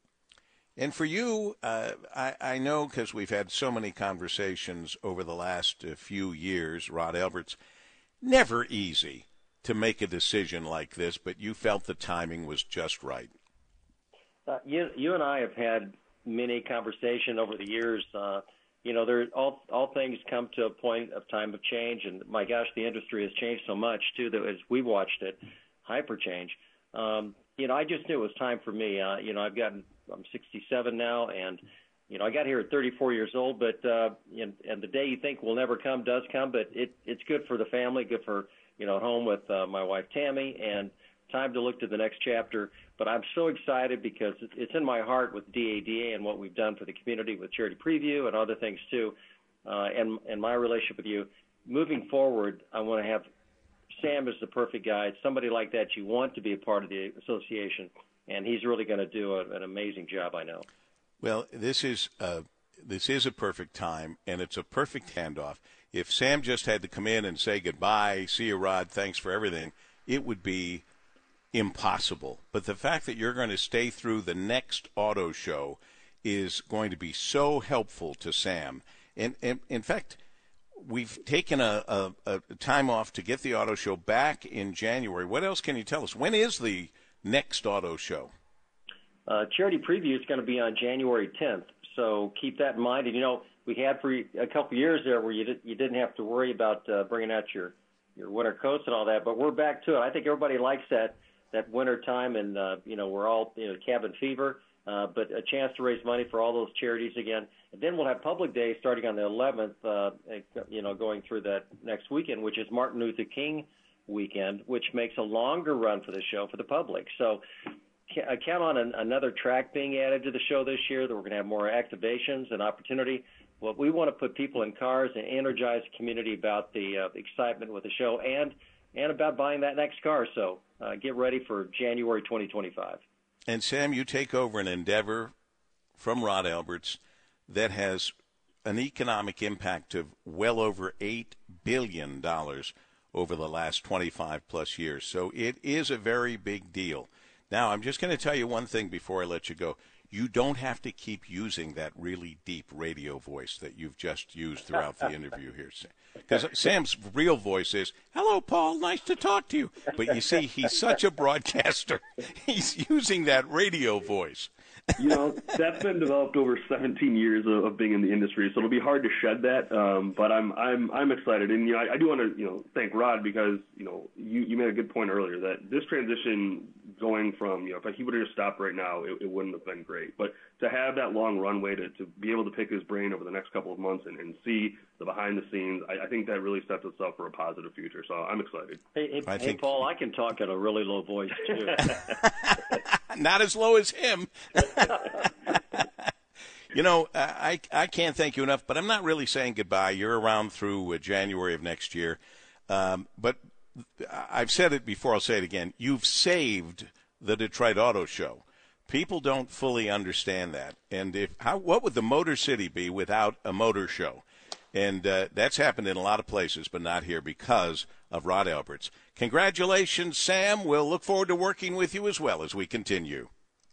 And for you, uh, I, I know, because we've had so many conversations over the last uh, few years, Rod Alberts, never easy to make a decision like this, but you felt the timing was just right. Uh, you, you and I have had many conversations over the years. Uh, you know, there all all things come to a point of time of change, and my gosh, the industry has changed so much too that as we watched it, hyper change. Um, you know, I just knew it was time for me. Uh, you know, I've gotten, I'm sixty-seven now, and, you know, I got here at thirty-four years old, but, uh, and, and the day you think will never come does come, but it, it's good for the family, good for, you know, at home with uh, my wife, Tammy, and time to look to the next chapter. But I'm so excited because it's in my heart with D A D A and what we've done for the community with Charity Preview and other things too, uh, and, and my relationship with you. Moving forward, I want to have Sam is the perfect guy. It's somebody like that you want to be a part of the association, and he's really going to do a, an amazing job, I know. Well, this is uh, this is a perfect time, and it's a perfect handoff. If Sam just had to come in and say goodbye, see you, Rod, thanks for everything, it would be impossible. But the fact that you're going to stay through the next auto show is going to be so helpful to Sam. And, and in fact, we've taken a, a, a time off to get the auto show back in January. What else can you tell us? When is the next auto show? Uh, Charity Preview is going to be on January tenth, so keep that in mind. And, you know, we had for a couple years there where you, did, you didn't have to worry about uh, bringing out your, your winter coats and all that, but we're back to it. I think everybody likes that, that winter time, and, uh, you know, we're all, you know, cabin fever, uh, but a chance to raise money for all those charities again. And then we'll have Public Day starting on the eleventh, uh, you know, going through that next weekend, which is Martin Luther King weekend, which makes a longer run for the show for the public. So I count on an, another track being added to the show this year, that we're going to have more activations and opportunity. Well, we want to put people in cars and energize the community about the uh, excitement with the show and and about buying that next car. So uh, get ready for January twenty twenty-five. And, Sam, you take over an endeavor from Rod Alberts that has an economic impact of well over eight billion dollars over the last twenty-five plus years. So it is a very big deal. Now, I'm just going to tell you one thing before I let you go. You don't have to keep using that really deep radio voice that you've just used throughout the interview here. Because Sam's real voice is, hello, Paul, nice to talk to you. But you see, he's such a broadcaster. He's using that radio voice. You know, that's been developed over seventeen years of, of being in the industry, so it'll be hard to shed that. Um, but I'm I'm I'm excited, and you know, I, I do want to you know thank Rod, because you know you, you made a good point earlier that this transition going from you know if he would have just stopped right now, it, it wouldn't have been great. But to have that long runway to, to be able to pick his brain over the next couple of months and, and see the behind the scenes, I, I think that really sets us up for a positive future. So I'm excited. Hey, hey, I hey think... Paul, I can talk at a really low voice too. Not as low as him. You know, I, I can't thank you enough, but I'm not really saying goodbye. You're around through uh, January of next year. Um, but I've said it before, I'll say it again. You've saved the Detroit Auto Show. People don't fully understand that. And if how what would the Motor City be without a motor show? And uh, that's happened in a lot of places, but not here because of Rod Alberts. Congratulations, Sam. We'll look forward to working with you as well as we continue.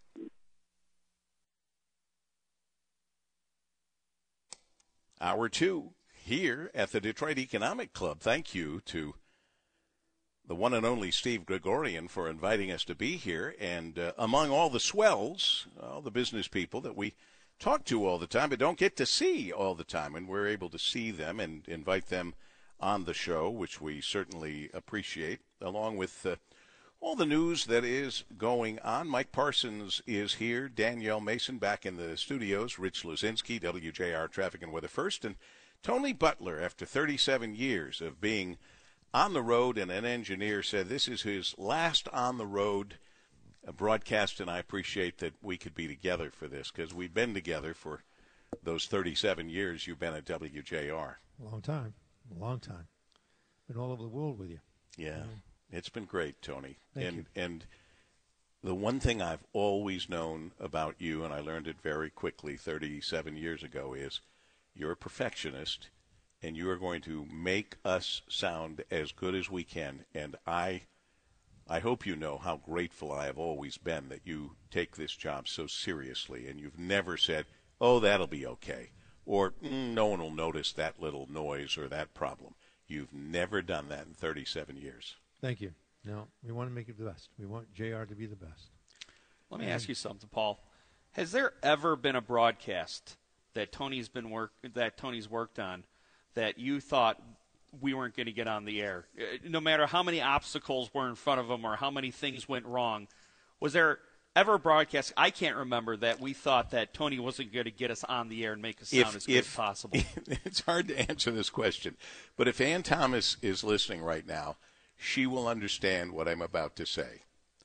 Hour two here at the Detroit Economic Club. Thank you to the one and only Steve Gregorian for inviting us to be here. And uh, among all the swells, all the business people that we talk to all the time but don't get to see all the time, and we're able to see them and invite them on the show, which we certainly appreciate, along with uh, all the news that is going on. Mike Parsons is here, Danielle Mason back in the studios, Rich Luzinski, W J R Traffic and Weather First, and Tony Butler, after thirty-seven years of being on the road and an engineer, said this is his last on the road broadcast, and I appreciate that we could be together for this because we've been together for those thirty-seven years you've been at W J R. A long time, a long time. Been all over the world with you. Yeah, it's been great, Tony. Thank and you. and the one thing I've always known about you, and I learned it very quickly thirty-seven years ago, is you're a perfectionist, and you are going to make us sound as good as we can. And I I hope you know how grateful I have always been that you take this job so seriously, and you've never said, oh, that'll be okay, or mm, no one will notice that little noise or that problem. You've never done that in thirty-seven years. Thank you. No, we want to make it the best. We want J R to be the best. Let me ask you something, Paul. Has there ever been a broadcast that Tony's been work that Tony's worked on that you thought we weren't going to get on the air? No matter how many obstacles were in front of him or how many things went wrong, was there ever a broadcast, I can't remember, that we thought that Tony wasn't going to get us on the air and make us sound if, as good if, as possible? It's hard to answer this question, but if Ann Thomas is listening right now, she will understand what I'm about to say.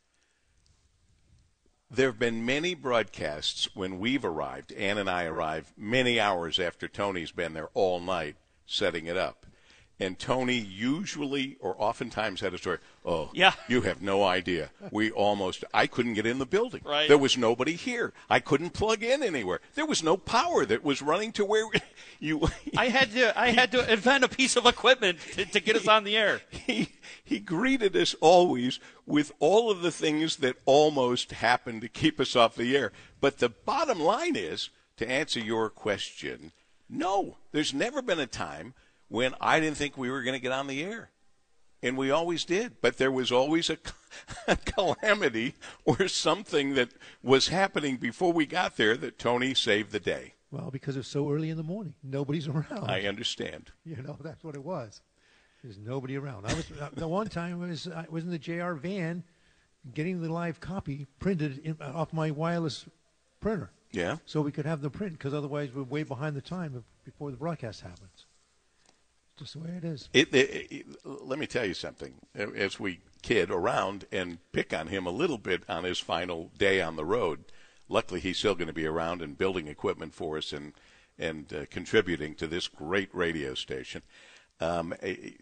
There have been many broadcasts when we've arrived, Ann and I arrived many hours after Tony's been there all night setting it up. And Tony usually or oftentimes had a story. Oh, yeah. You have no idea. We almost, I couldn't get in the building. Right. There was nobody here. I couldn't plug in anywhere. There was no power that was running to where you. I had to, I had to invent a piece of equipment to, to get us on the air. He, he greeted us always with all of the things that almost happened to keep us off the air. But the bottom line is, to answer your question, no, there's never been a time when I didn't think we were going to get on the air. And we always did. But there was always a, a calamity or something that was happening before we got there that Tony saved the day. Well, because it's so early in the morning. Nobody's around. I understand. You know, that's what it was. There's nobody around. I was the one time I was I was in the J R van getting the live copy printed in, off my wireless printer. Yeah. So we could have the print, because otherwise we're way behind the time before the broadcast happens. Just the way it is. It, it, it, let me tell you something. As we kid around and pick on him a little bit on his final day on the road, luckily he's still going to be around and building equipment for us and and uh, contributing to this great radio station. Um,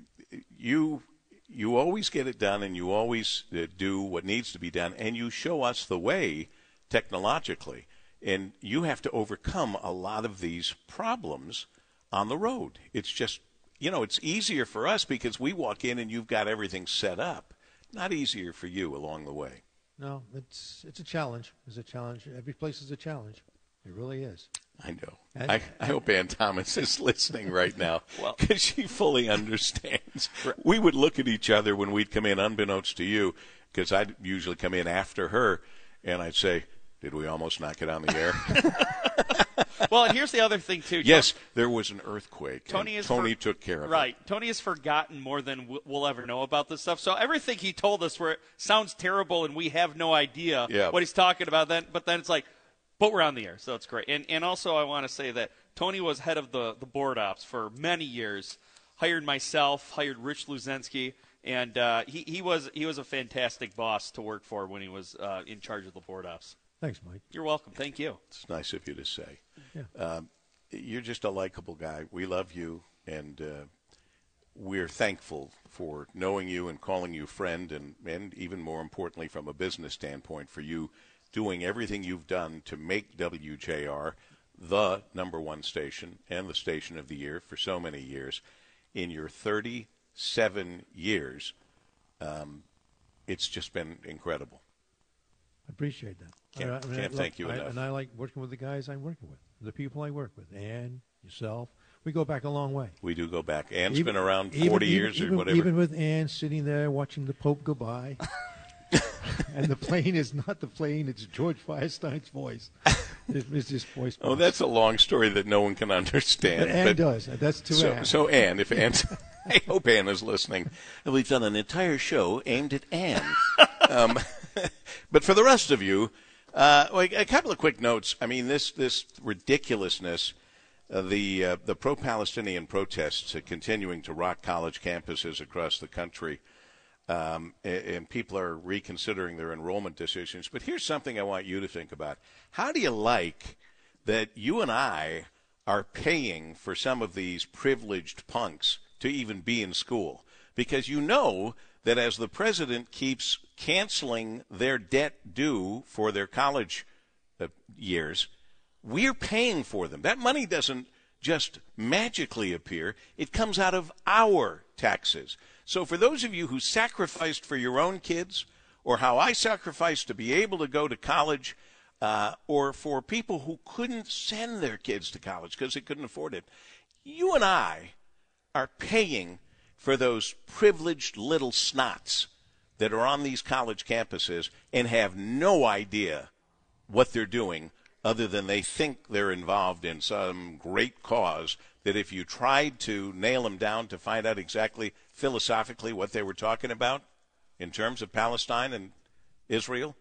you you always get it done, and you always uh, do what needs to be done, and you show us the way technologically. And you have to overcome a lot of these problems on the road. It's just, you know, it's easier for us because we walk in and you've got everything set up. Not easier for you along the way. No, it's it's a challenge. It's a challenge. Every place is a challenge. It really is. I know. And, I, I hope Ann Thomas is listening right now Well, because she fully understands. We would look at each other when we'd come in, unbeknownst to you, because I'd usually come in after her, and I'd say, did we almost not get on the air? Well, and here's the other thing, too. Yes, there was an earthquake. Tony, is Tony for, took care of right. it. Right. Tony has forgotten more than we'll ever know about this stuff. So everything he told us where it sounds terrible and we have no idea yeah. what he's talking about, then, but then it's like, but we're on the air, so it's great. And and also I want to say that Tony was head of the, the board ops for many years, hired myself, hired Rich Luzensky, and uh, he, he was he was a fantastic boss to work for when he was uh, in charge of the board ops. Thanks, Mike. You're welcome. Thank you. It's nice of you to say. Yeah. Um, you're just a likable guy. We love you, and uh, we're thankful for knowing you and calling you friend, and, and even more importantly, from a business standpoint, for you doing everything you've done to make W J R the number one station and the station of the year for so many years. In your thirty-seven years, um, it's just been incredible. I appreciate that. Can't, I, I mean, can't I, thank you I, enough. And I like working with the guys I'm working with, the people I work with, and yourself. We go back a long way. We do go back. Ann's even, been around even, forty even, years even, or whatever. Even with Ann sitting there watching the Pope go by. And the plane is not the plane, it's George Firestein's voice. It's his voice. Oh, that's a long story that no one can understand. But Ann but, does. That's to so, Ann. So, Ann, if Ann's, I hope Ann is listening. We've done an entire show aimed at Ann. um, but for the rest of you, uh, like a couple of quick notes. I mean, this this ridiculousness, uh, the uh, the pro-Palestinian protests uh, continuing to rock college campuses across the country. Um, and, and people are reconsidering their enrollment decisions. But here's something I want you to think about. How do you like that you and I are paying for some of these privileged punks to even be in school? Because you know that as the president keeps canceling their debt due for their college uh, years, we're paying for them. That money doesn't just magically appear. It comes out of our taxes. So for those of you who sacrificed for your own kids, or how I sacrificed to be able to go to college, uh, or for people who couldn't send their kids to college because they couldn't afford it, you and I are paying for those privileged little snots that are on these college campuses and have no idea what they're doing other than they think they're involved in some great cause that if you tried to nail them down to find out exactly philosophically what they were talking about in terms of Palestine and Israel,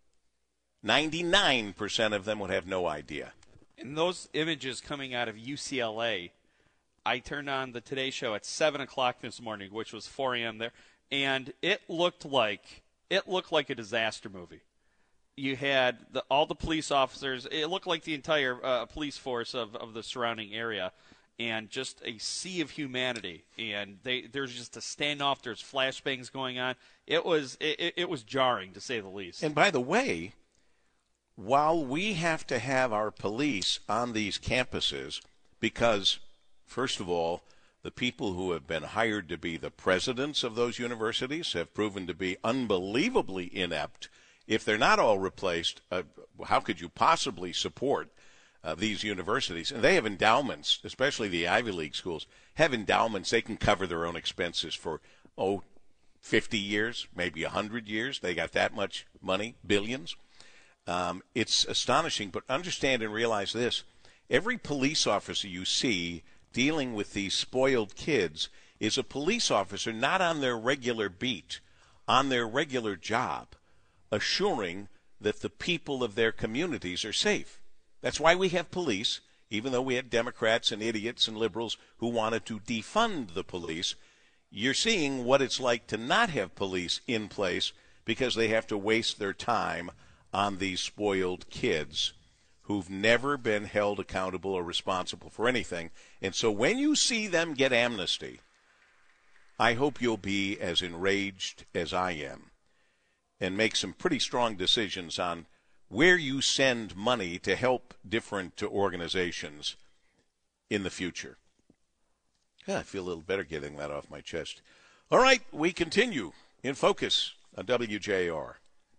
ninety-nine percent of them would have no idea. And those images coming out of U C L A, I turned on the Today Show at seven o'clock this morning, which was four a.m. there, and it looked like it looked like a disaster movie. You had the, all the police officers. It looked like the entire uh, police force of, of the surrounding area. and just a sea of humanity. And they, there's just a standoff. There's flashbangs going on. It was it, it was jarring, to say the least. And by the way, while we have to have our police on these campuses because, first of all, the people who have been hired to be the presidents of those universities have proven to be unbelievably inept. If they're not all replaced, uh, how could you possibly support uh, these universities? And they have endowments, especially the Ivy League schools, have endowments. They can cover their own expenses for, oh, fifty years, maybe one hundred years. They got that much money, billions. Um, it's astonishing, but understand and realize this. Every police officer you see dealing with these spoiled kids is a police officer not on their regular beat, on their regular job, assuring that the people of their communities are safe. That's why we have police, even though we had Democrats and idiots and liberals who wanted to defund the police. You're seeing what it's like to not have police in place because they have to waste their time on these spoiled kids who've never been held accountable or responsible for anything. And so when you see them get amnesty, I hope you'll be as enraged as I am and make some pretty strong decisions on where you send money to help different organizations in the future. Yeah, I feel a little better getting that off my chest. All right, we continue in Focus on W J R.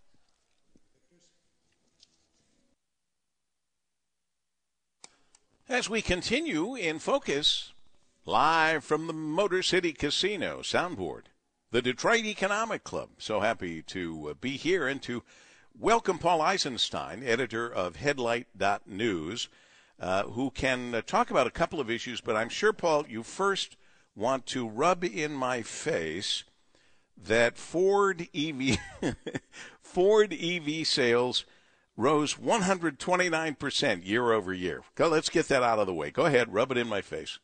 As we continue in Focus, live from the Motor City Casino soundboard, the Detroit Economic Club. So happy to uh, be here and to welcome Paul Eisenstein, editor of Headlight dot news, uh, who can uh, talk about a couple of issues. But I'm sure, Paul, you first want to rub in my face that Ford E V Ford E V sales rose one hundred twenty-nine percent year over year. Go, let's get that out of the way. Go ahead, rub it in my face.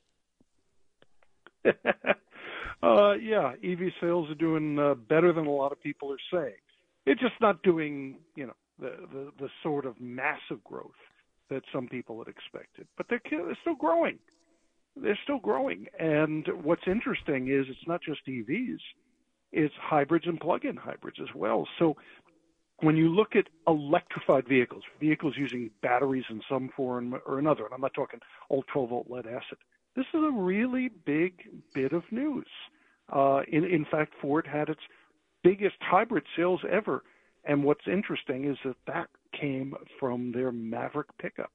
uh, yeah, E V sales are doing uh, better than a lot of people are saying. It's just not doing, you know, the, the, the sort of massive growth that some people had expected. But they're, they're still growing. They're still growing. And what's interesting is it's not just E Vs. It's hybrids and plug-in hybrids as well. So when you look at electrified vehicles, vehicles using batteries in some form or another, and I'm not talking old twelve-volt lead acid, this is a really big bit of news. Uh, in, in fact, Ford had its biggest hybrid sales ever, and what's interesting is that that came from their Maverick pickup.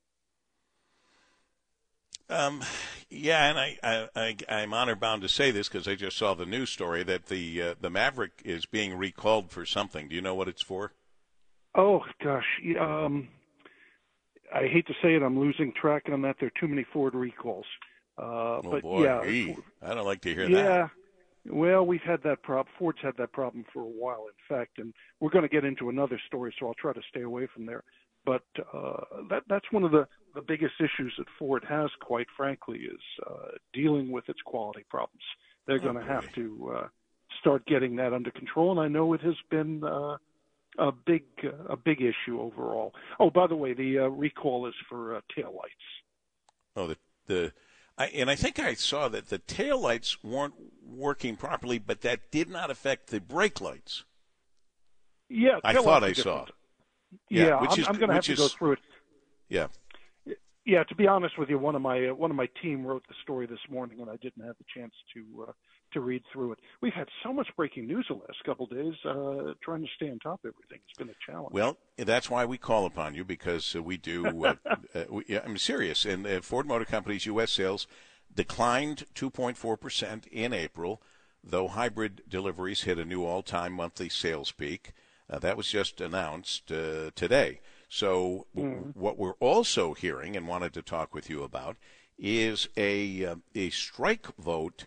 Um, yeah, and I, I, I, I'm honor-bound to say this because I just saw the news story that the uh, the Maverick is being recalled for something. Do you know what it's for? Oh, gosh. Um, I hate to say it. I'm losing track on that. There are too many Ford recalls. Uh, oh, but boy. Yeah, Hey, I don't like to hear yeah, that. Yeah. Well, we've had that problem. Ford's had that problem for a while, in fact, and we're going to get into another story, so I'll try to stay away from there. But uh, that, that's one of the, the biggest issues that Ford has, quite frankly, is uh, dealing with its quality problems. They're going to oh, have to uh, start getting that under control, and I know it has been uh, a big uh, a big issue overall. Oh, by the way, the uh, recall is for uh, taillights. Oh, the the I, and I think I saw that the taillights weren't working properly, but that did not affect the brake lights. Yeah, I thought I saw. Yeah, yeah which I'm, is, I'm going to have to is, go through it. Yeah. Yeah, to be honest with you, one of my uh, one of my team wrote the story this morning, and I didn't have the chance to uh, to read through it. We've had so much breaking news the last couple of days. Uh, trying to stay on top of everything, it's been a challenge. Well, that's why we call upon you, because uh, we do. Uh, uh, we, yeah, I'm serious. And uh, Ford Motor Company's U S sales declined two point four percent in April, though hybrid deliveries hit a new all-time monthly sales peak. Uh, that was just announced uh, today. So mm. what we're also hearing and wanted to talk with you about is a uh, a strike vote.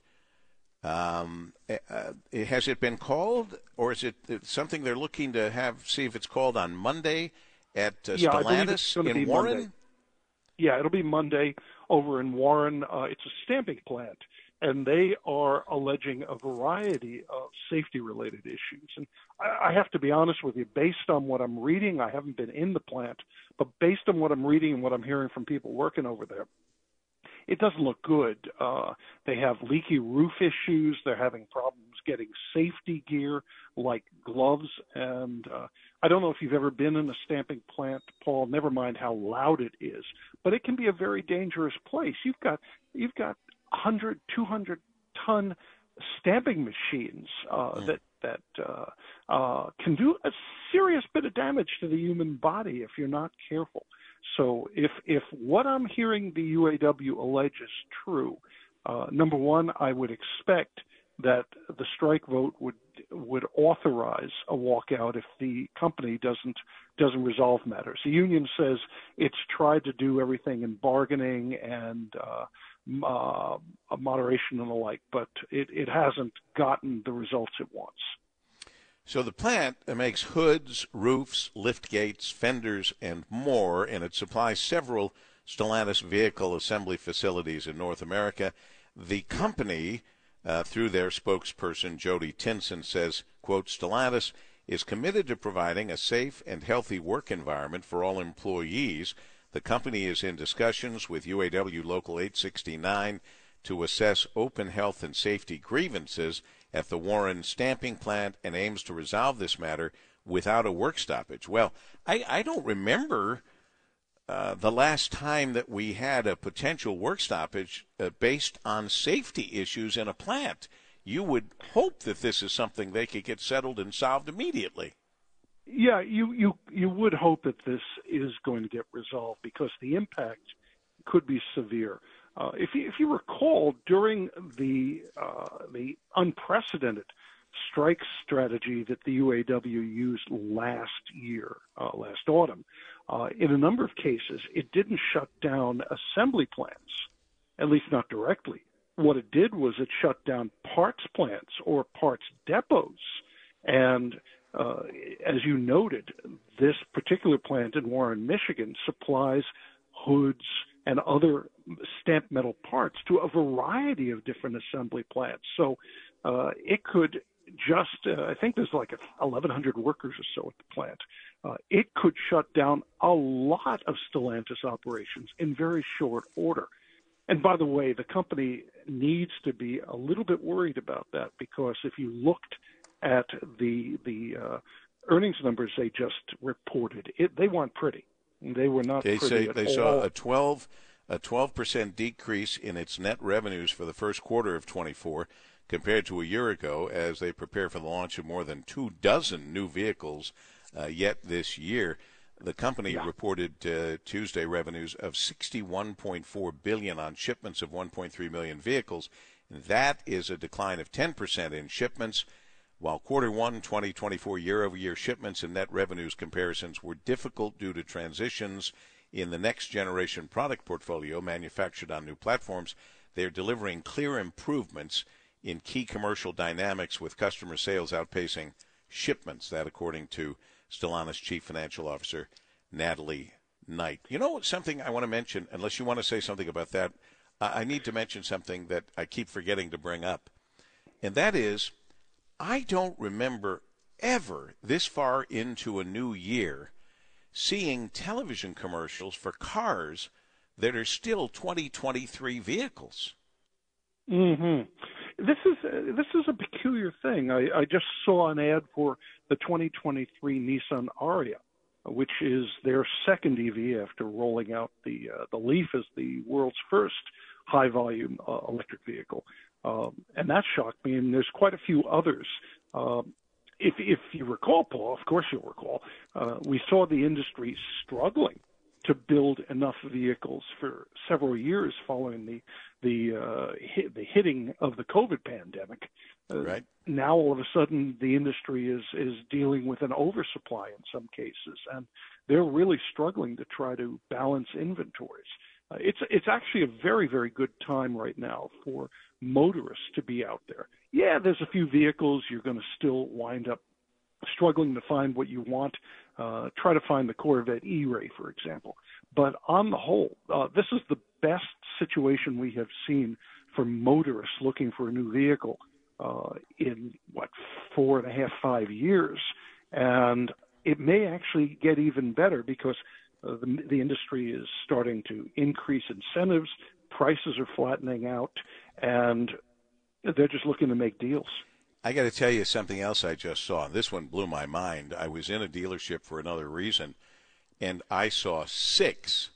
Um, uh, has it been called, or is it something they're looking to have, see if it's called on Monday at uh, yeah, Stellantis in Warren? Monday. Yeah, it'll be Monday over in Warren. Uh, it's a stamping plant, and they are alleging a variety of safety-related issues. And I, I have to be honest with you, based on what I'm reading, I haven't been in the plant, but based on what I'm reading and what I'm hearing from people working over there, it doesn't look good. Uh, they have leaky roof issues. They're having problems getting safety gear like gloves. And uh, I don't know if you've ever been in a stamping plant, Paul, never mind how loud it is, but it can be a very dangerous place. You've got, you've got one hundred, two hundred ton stamping machines uh, mm. that that uh, uh, can do a serious bit of damage to the human body if you're not careful. So if if what I'm hearing the U A W allege is true, uh, number one, I would expect that the strike vote would would authorize a walkout if the company doesn't doesn't resolve matters. The union says it's tried to do everything in bargaining and uh, uh, moderation and the like, but it, it hasn't gotten the results it wants. So the plant makes hoods, roofs, lift gates, fenders, and more, and it supplies several Stellantis vehicle assembly facilities in North America. The company, uh, through their spokesperson, Jody Tinson, says, quote, Stellantis is committed to providing a safe and healthy work environment for all employees. The company is in discussions with U A W Local eight sixty-nine to assess open health and safety grievances at the Warren stamping plant and aims to resolve this matter without a work stoppage. Well, I, I don't remember uh, the last time that we had a potential work stoppage uh, based on safety issues in a plant. You would hope that this is something they could get settled and solved immediately. Yeah, you, you, you would hope that this is going to get resolved because the impact could be severe. Uh, if you, if you recall, during the uh, the unprecedented strike strategy that the U A W used last year, uh, last autumn, uh, in a number of cases, it didn't shut down assembly plants, at least not directly. What it did was it shut down parts plants or parts depots. And uh, as you noted, this particular plant in Warren, Michigan, supplies hoods and other stamped metal parts to a variety of different assembly plants. So uh, it could just, uh, I think there's like eleven hundred workers or so at the plant. Uh, it could shut down a lot of Stellantis operations in very short order. And by the way, the company needs to be a little bit worried about that because if you looked at the the uh, earnings numbers they just reported, it, they weren't pretty. They were not they pretty say at they all. saw a twelve a twelve percent decrease in its net revenues for the first quarter of twenty-four compared to a year ago as they prepare for the launch of more than two dozen new vehicles uh, yet this year. The company yeah. reported uh, Tuesday revenues of sixty-one point four billion dollars on shipments of one point three million vehicles. That is a decline of ten percent in shipments. While quarter one twenty twenty-four year-over-year shipments and net revenues comparisons were difficult due to transitions in the next-generation product portfolio manufactured on new platforms, they're delivering clear improvements in key commercial dynamics with customer sales outpacing shipments. That, according to Stellantis Chief Financial Officer Natalie Knight. You know something I want to mention, unless you want to say something about that, I need to mention something that I keep forgetting to bring up, and that is I don't remember ever this far into a new year seeing television commercials for cars that are still twenty twenty-three vehicles. Mm-hmm. This is uh, this is a peculiar thing. I, I just saw an ad for the twenty twenty-three Nissan Ariya, which is their second E V after rolling out the uh, the Leaf as the world's first high-volume uh, electric vehicle. Um, and that shocked me, and there's quite a few others. Um, if, if you recall, Paul, of course you'll recall, uh, we saw the industry struggling to build enough vehicles for several years following the the uh, hit, the hitting of the COVID pandemic. Uh, right. Now, all of a sudden, the industry is is dealing with an oversupply in some cases, and they're really struggling to try to balance inventories. Uh, it's it's actually a very, very good time right now for motorists to be out there. Yeah, there's a few vehicles you're going to still wind up struggling to find what you want. Uh, try to find the Corvette E-Ray, for example. But on the whole, uh, this is the best situation we have seen for motorists looking for a new vehicle uh, in, what, four and a half, five years. And it may actually get even better because uh, the, the industry is starting to increase incentives prices are flattening out, and they're just looking to make deals. I got to tell you something else I just saw. This one blew my mind. I was in a dealership for another reason, and I saw six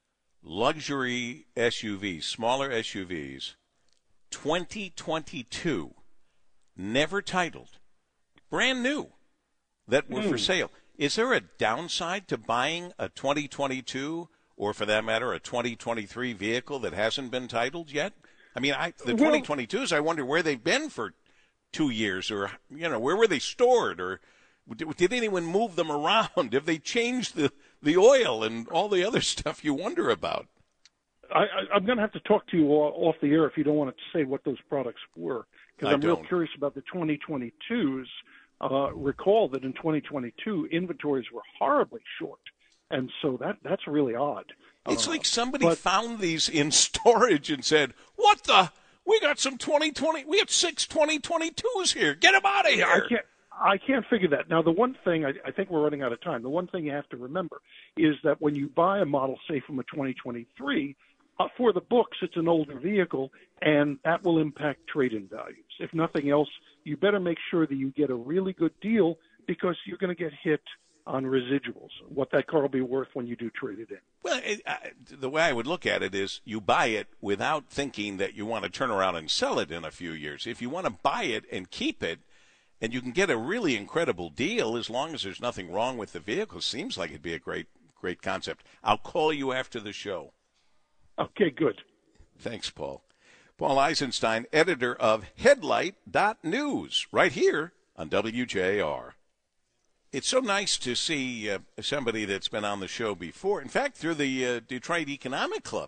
luxury S U Vs, smaller S U Vs, twenty twenty-two, never titled, brand new, that were mm. for sale. Is there a downside to buying a twenty twenty-two or, for that matter, a twenty twenty-three vehicle that hasn't been titled yet? I mean, I, the well, twenty twenty-twos, I wonder where they've been for two years, or, you know, where were they stored, or did, did anyone move them around? Have they changed the, the oil and all the other stuff you wonder about? I, I, I'm going to have to talk to you off the air if you don't want to say what those products were, because I'm don't. real curious about the twenty twenty-twos. Uh, recall that in twenty twenty-two, inventories were horribly short, and so that that's really odd. It's uh, like somebody but, found these in storage and said, what the? We got some twenty twenty. We have six twenty twenty-twos here. Get them out of here. I can't, I can't figure that. Now, the one thing, I, I think we're running out of time. The one thing you have to remember is that when you buy a model, say, from a twenty twenty-three, uh, for the books, it's an older vehicle, and that will impact trade-in values. If nothing else, you better make sure that you get a really good deal, because you're going to get hit on residuals, what that car will be worth when you do trade it in. Well, it, uh, the way I would look at it is you buy it without thinking that you want to turn around and sell it in a few years. If you want to buy it and keep it, and you can get a really incredible deal as long as there's nothing wrong with the vehicle, seems like it'd be a great, great concept. I'll call you after the show. Okay, good. Thanks, Paul. Paul Eisenstein, editor of Headlight dot news, right here on W J R. It's so nice to see uh, somebody that's been on the show before. In fact, through the uh, Detroit Economic Club,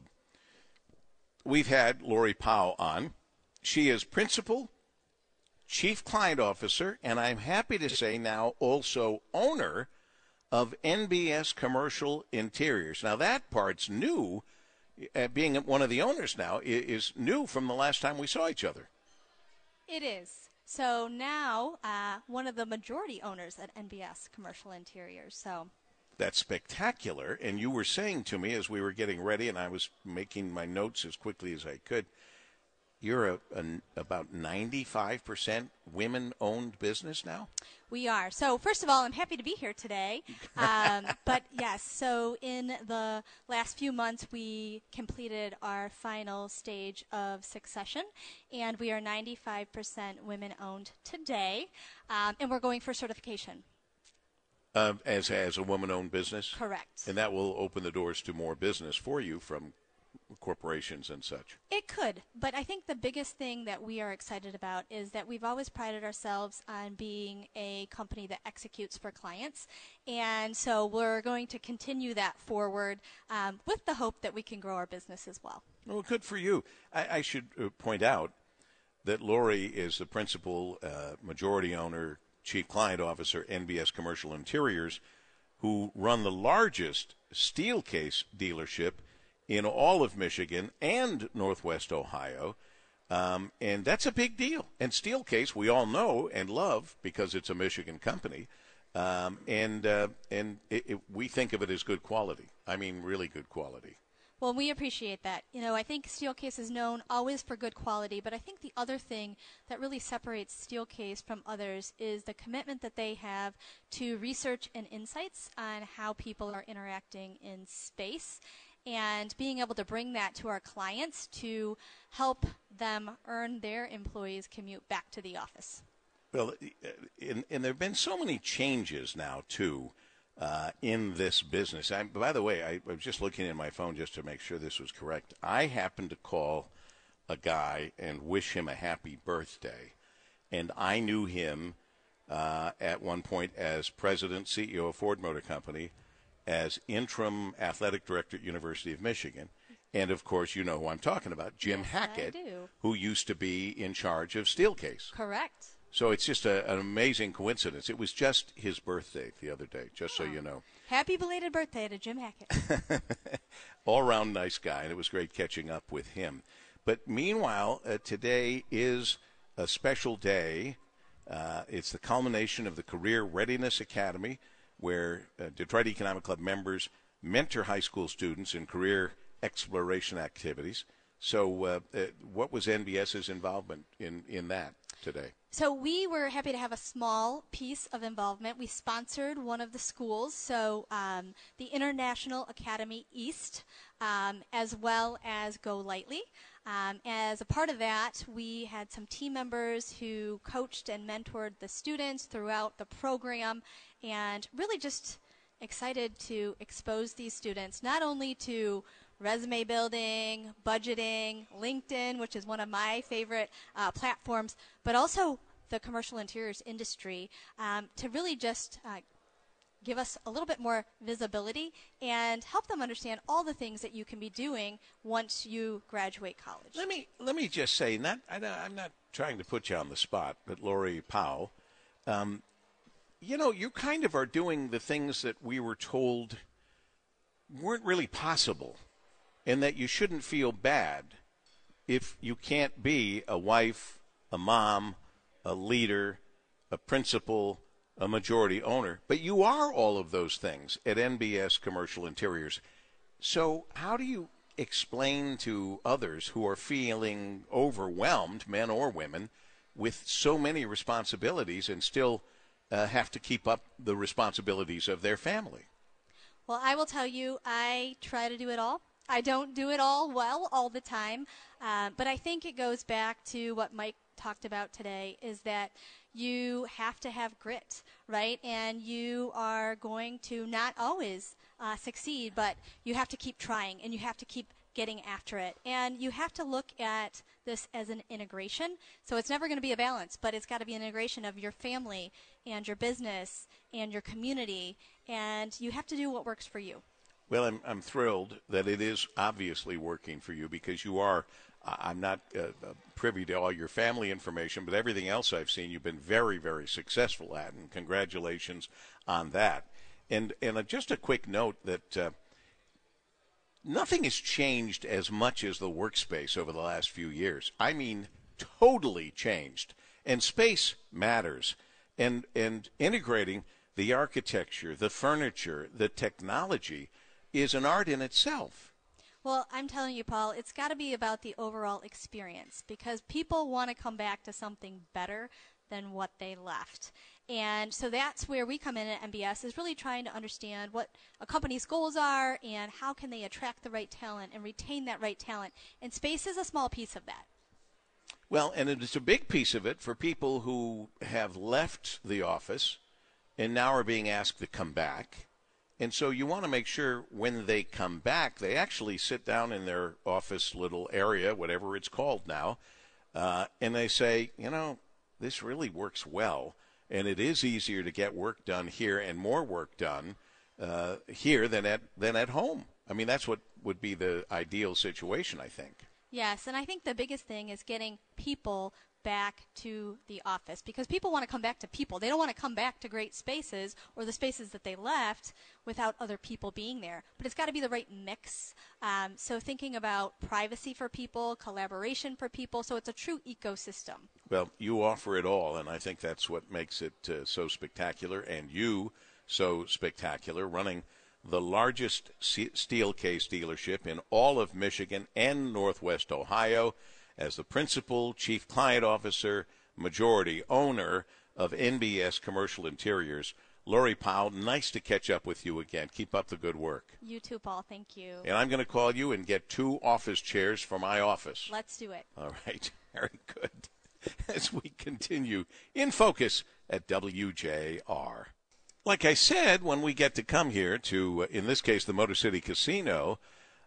we've had Lori Powell on. She is principal, chief client officer, and I'm happy to say now also owner of N B S Commercial Interiors. Now, that part's new. Uh, being one of the owners now is, is new from the last time we saw each other. It is. So now, uh, one of the majority owners at N B S Commercial Interiors. So that's spectacular. And you were saying to me as we were getting ready, and I was making my notes as quickly as I could, you're a, a, about ninety-five percent women-owned business now? We are. So first of all, I'm happy to be here today. Um, but yes, so in the last few months, we completed our final stage of succession, and we are ninety-five percent women-owned today, um, and we're going for certification. Uh, as, as a woman-owned business? Correct. And that will open the doors to more business for you from corporations and such. It could, but I think the biggest thing that we are excited about is that we've always prided ourselves on being a company that executes for clients, and so we're going to continue that forward um, with the hope that we can grow our business as well. Well, good for you. I, I should uh, point out that Lori is the principal, uh, majority owner, chief client officer, N B S Commercial Interiors, who run the largest Steelcase dealership in all of Michigan and Northwest Ohio, um, and that's a big deal. And Steelcase, we all know and love because it's a Michigan company, um, and uh, and it, it, we think of it as good quality. I mean, really good quality. Well, we appreciate that. You know, I think Steelcase is known always for good quality, but I think the other thing that really separates Steelcase from others is the commitment that they have to research and insights on how people are interacting in space, and being able to bring that to our clients to help them earn their employees' commute back to the office. Well, and, and there have been so many changes now, too, uh, in this business. I, by the way, I, I was just looking at my phone just to make sure this was correct. I happened to call a guy and wish him a happy birthday, and I knew him uh, at one point as president, C E O of Ford Motor Company, as interim athletic director at University of Michigan. And, of course, you know who I'm talking about, Jim yes, Hackett, I do. who used to be in charge of Steelcase. Correct. So it's just a, an amazing coincidence. It was just his birthday the other day, just oh. so you know. Happy belated birthday to Jim Hackett. All-around nice guy, and it was great catching up with him. But meanwhile, uh, today is a special day. Uh, it's the culmination of the Career Readiness Academy, where uh, Detroit Economic Club members mentor high school students in career exploration activities. So uh, uh, what was NBS's involvement in, in that today? So we were happy to have a small piece of involvement. We sponsored one of the schools, so um, the International Academy East, um, as well as Go Lightly. Um, as a part of that, we had some team members who coached and mentored the students throughout the program, and really just excited to expose these students not only to resume building, budgeting, LinkedIn, which is one of my favorite uh, platforms, but also the commercial interiors industry, um, to really just uh, give us a little bit more visibility and help them understand all the things that you can be doing once you graduate college. Let me let me just say, not I, I'm not trying to put you on the spot, but Lori Powell, um, you know, you kind of are doing the things that we were told weren't really possible, and that you shouldn't feel bad if you can't be a wife, a mom, a leader, a principal, a majority owner. But you are all of those things at N B S Commercial Interiors. So how do you explain to others who are feeling overwhelmed, men or women, with so many responsibilities and still uh, have to keep up the responsibilities of their family? Well, I will tell you, I try to do it all. I don't do it all well all the time, uh, but I think it goes back to what Mike talked about today, is that you have to have grit, right? And you are going to not always uh, succeed, but you have to keep trying, and you have to keep getting after it. And you have to look at this as an integration. So it's never going to be a balance, but it's got to be an integration of your family and your business and your community, and you have to do what works for you. Well, I'm, I'm thrilled that it is obviously working for you, because you are, I'm not uh, privy to all your family information, but everything else I've seen you've been very, very successful at, and congratulations on that. And, and uh, just a quick note that uh, nothing has changed as much as the workspace over the last few years. I mean, totally changed. And space matters. And, and integrating the architecture, the furniture, the technology is an art in itself. Well, I'm telling you, Paul, it's got to be about the overall experience, because people want to come back to something better than what they left. And so that's where we come in at N B S, is really trying to understand what a company's goals are and how can they attract the right talent and retain that right talent. And space is a small piece of that. Well, and it's a big piece of it for people who have left the office and now are being asked to come back. And so you want to make sure when they come back, they actually sit down in their office little area, whatever it's called now, uh, and they say, you know, this really works well, and it is easier to get work done here and more work done uh, here than at than at home. I mean, that's what would be the ideal situation, I think. Yes, and I think the biggest thing is getting people back to the office, because people want to come back to people. They don't want to come back to great spaces or the spaces that they left without other people being there. But it's got to be the right mix. Um, so thinking about privacy for people, collaboration for people, so it's a true ecosystem. Well, you offer it all, and I think that's what makes it uh, so spectacular, and you so spectacular, running the largest Steelcase dealership in all of Michigan and Northwest Ohio, as the principal, chief client officer, majority owner of N B S Commercial Interiors. Lori Powell, nice to catch up with you again. Keep up the good work. You too, Paul. Thank you. And I'm going to call you and get two office chairs for my office. Let's do it. All right. Very good. As we continue in focus at W J R. Like I said, when we get to come here to, in this case, the Motor City Casino,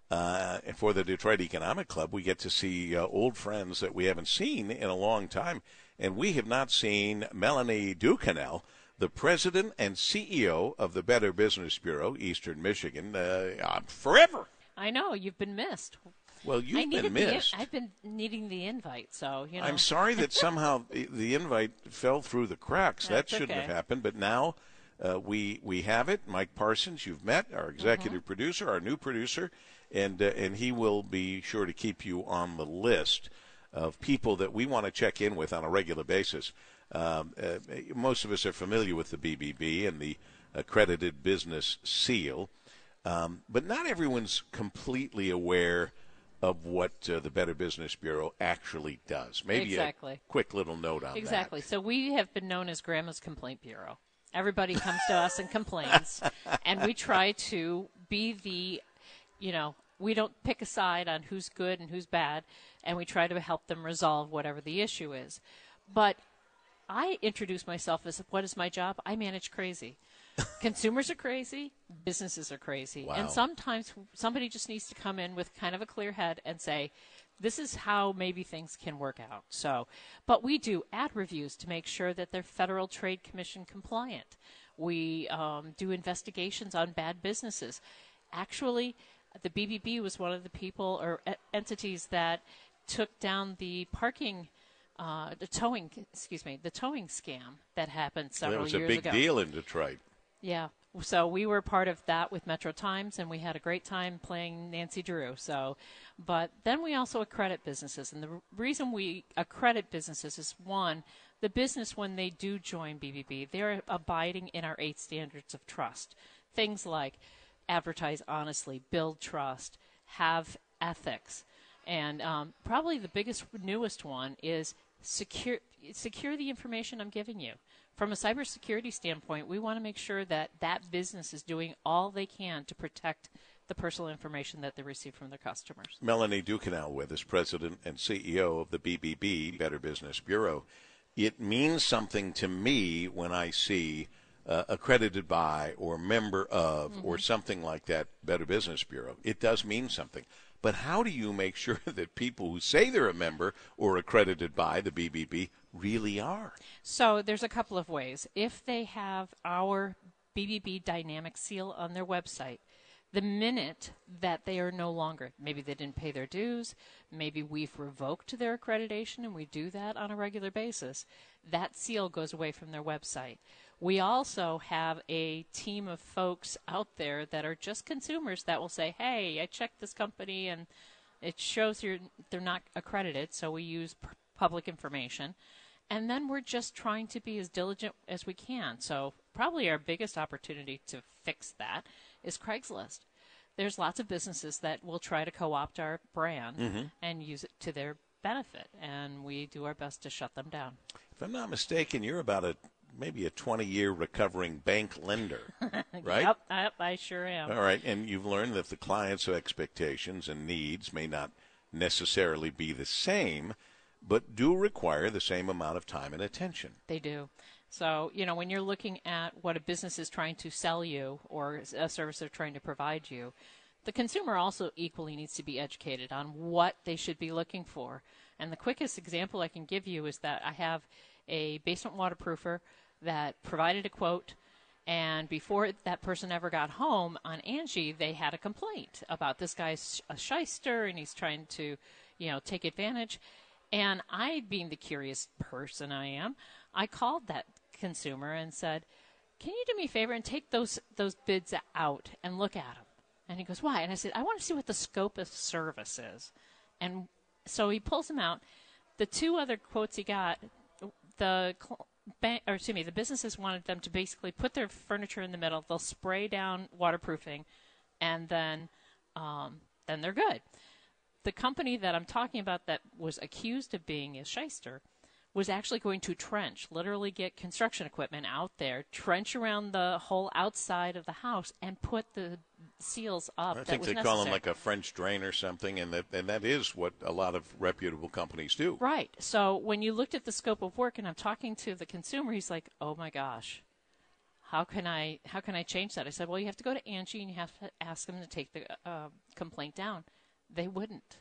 Uh, and for the Detroit Economic Club, we get to see uh, old friends that we haven't seen in a long time. And we have not seen Melanie Ducanel, the president and C E O of the Better Business Bureau, Eastern Michigan, uh, forever. I know. You've been missed. Well, you've I been the, missed. I've been needing the invite, so, you know. I'm sorry that somehow the invite fell through the cracks. That's that shouldn't okay. have happened. But now uh, we, we have it. Mike Parsons, you've met, our executive mm-hmm. producer, our new producer. And uh, and he will be sure to keep you on the list of people that we want to check in with on a regular basis. Um, uh, most of us are familiar with the B B B and the Accredited Business Seal, um, but not everyone's completely aware of what uh, the Better Business Bureau actually does. Maybe exactly. a quick little note on exactly. that. So we have been known as Grandma's Complaint Bureau. Everybody comes to us and complains, and we try to be the, you know, we don't pick a side on who's good and who's bad, and we try to help them resolve whatever the issue is. But I introduce myself as, what is my job? I manage crazy. Consumers are crazy, businesses are crazy. Wow. And sometimes somebody just needs to come in with kind of a clear head and say, this is how maybe things can work out. So, but we do ad reviews to make sure that they're Federal Trade Commission compliant. We um, do investigations on bad businesses. Actually, the B B B was one of the people or e- entities that took down the parking Uh, the towing, excuse me, the towing scam that happened several years ago. It was a big ago. deal in Detroit. Yeah. So we were part of that with Metro Times, and we had a great time playing Nancy Drew. So, but then we also accredit businesses, and the r- reason we accredit businesses is, one, the business, when they do join B B B, they're abiding in our eight standards of trust. Things like advertise honestly, build trust, have ethics, and um, probably the biggest, newest one is secure secure the information I'm giving you. From a cybersecurity standpoint, we want to make sure that that business is doing all they can to protect the personal information that they receive from their customers. Melanie Ducanel with us, President and C E O of the B B B, Better Business Bureau. It means something to me when I see uh, accredited by or member of mm-hmm. or something like that, Better Business Bureau. It does mean something. But how do you make sure that people who say they're a member or accredited by the B B B really are? So there's a couple of ways. If they have our B B B Dynamic Seal on their website, the minute that they are no longer, maybe they didn't pay their dues, maybe we've revoked their accreditation, and we do that on a regular basis, that seal goes away from their website. We also have a team of folks out there that are just consumers that will say, hey, I checked this company and it shows you're, they're not accredited, so we use p- public information. And then we're just trying to be as diligent as we can. So probably our biggest opportunity to fix that is Craigslist. There's lots of businesses that will try to co-opt our brand mm-hmm. and use it to their benefit, and we do our best to shut them down. If I'm not mistaken, you're about a maybe a twenty-year recovering bank lender, right? Yep, I, I sure am. All right, and you've learned that the client's expectations and needs may not necessarily be the same, but do require the same amount of time and attention. They do. So, you know, when you're looking at what a business is trying to sell you or a service they're trying to provide you, the consumer also equally needs to be educated on what they should be looking for. And the quickest example I can give you is that I have a basement waterproofer that provided a quote, and before that person ever got home on Angie, they had a complaint about this guy's a shyster and he's trying to, you know, take advantage. And I, being the curious person I am, I called that consumer and said, can you do me a favor and take those those bids out and look at them? And he goes, why? And I said, I want to see what the scope of service is. And so he pulls them out. The two other quotes he got, the bank, or excuse me, the businesses wanted them to basically put their furniture in the middle. They'll spray down waterproofing, and then um, then they're good. The company that I'm talking about that was accused of being a shyster was actually going to trench, literally get construction equipment out there, trench around the whole outside of the house, and put the seals up. I that think was they necessary. call them like a French drain or something, and that and that is what a lot of reputable companies do. Right. So when you looked at the scope of work, and I'm talking to the consumer, he's like, "Oh my gosh, how can I how can I change that?" I said, "Well, you have to go to Angie and you have to ask them to take the uh, complaint down." They wouldn't.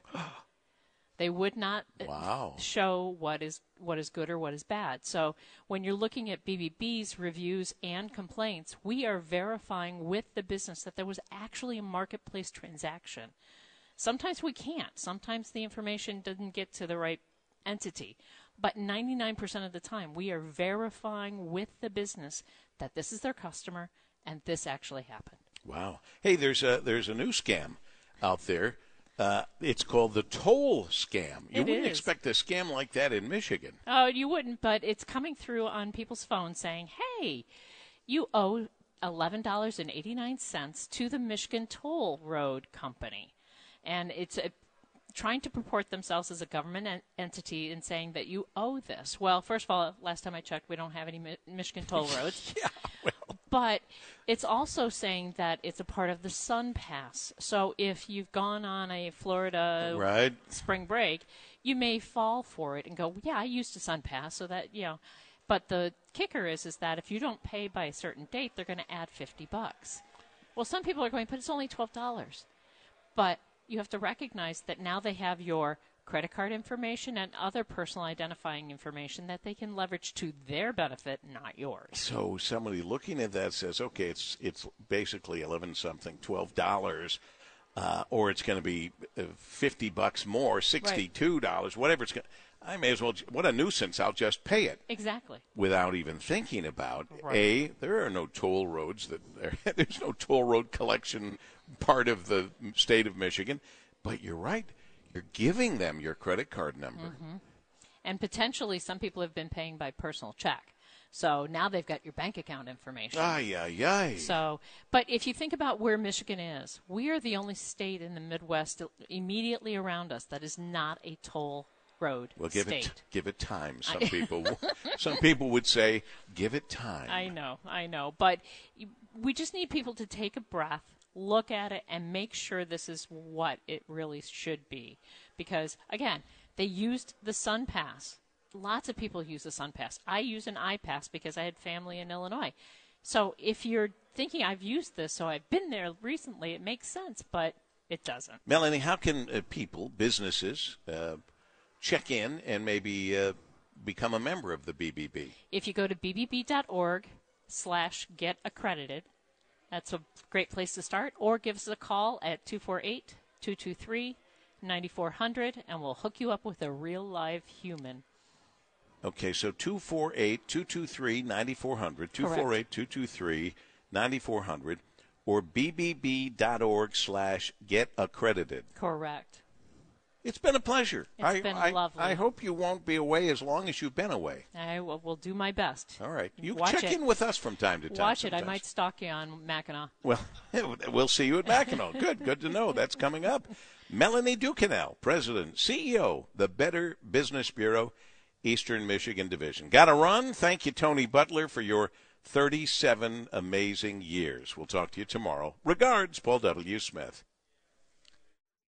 They would not wow. show what is what is good or what is bad. So when you're looking at B B B's reviews and complaints, we are verifying with the business that there was actually a marketplace transaction. Sometimes we can't. Sometimes the information doesn't get to the right entity. But ninety-nine percent of the time, we are verifying with the business that this is their customer and this actually happened. Wow. Hey, there's a there's a new scam out there. Uh, it's called the toll scam. You it wouldn't is. expect a scam like that in Michigan. Oh, you wouldn't, but it's coming through on people's phones saying, hey, you owe eleven dollars and eighty-nine cents to the Michigan Toll Road Company. And it's a trying to purport themselves as a government en- entity and saying that you owe this. Well, first of all, last time I checked, we don't have any Mi- Michigan toll roads. yeah, well. But it's also saying that it's a part of the Sun Pass. So if you've gone on a Florida right. spring break, you may fall for it and go, yeah, I used a Sun Pass, so that, you know. But the kicker is, is that if you don't pay by a certain date, they're going to add fifty bucks. Well, some people are going, but it's only twelve dollars. But you have to recognize that now they have your credit card information and other personal identifying information that they can leverage to their benefit, not yours. So somebody looking at that says, okay, it's it's basically eleven something, twelve dollars, uh, or it's going to be fifty bucks more, sixty-two dollars, right. Whatever it's going to. I may as well, what a nuisance, I'll just pay it. Exactly. Without even thinking about, right. A, there are no toll roads, that there's no toll road collection part of the state of Michigan. But you're right, you're giving them your credit card number. Mm-hmm. And potentially some people have been paying by personal check. So now they've got your bank account information. Ay, ay, ay. So, but if you think about where Michigan is, we are the only state in the Midwest immediately around us that is not a toll road well, give state. it give it time. Some people, some people would say, give it time. I know, I know, but we just need people to take a breath, look at it, and make sure this is what it really should be. Because again, they used the Sun Pass. Lots of people use the Sun Pass. I use an iPass because I had family in Illinois. So if you're thinking I've used this, so I've been there recently, it makes sense, but it doesn't. Melanie, how can uh, people, businesses, uh, check in and maybe uh, become a member of the B B B? If you go to b b b dot org slash get accredited, that's a great place to start. Or give us a call at two four eight, two two three, nine four zero zero, and we'll hook you up with a real live human. Okay, so two four eight, two two three, nine four zero zero, two four eight, two two three, nine four zero zero, or b b b dot org slash get accredited. Correct. It's been a pleasure. It's I, been I, lovely. I hope you won't be away as long as you've been away. I will will do my best. All right. You Watch check it. in with us from time to time. Watch sometimes. it. I might stalk you on Mackinac. Well, we'll see you at Mackinac. Good. Good to know. That's coming up. Melanie Ducanel, President, C E O, the Better Business Bureau, Eastern Michigan Division. Got to run. Thank you, Tony Butler, for your thirty-seven amazing years. We'll talk to you tomorrow. Regards, Paul W. Smith.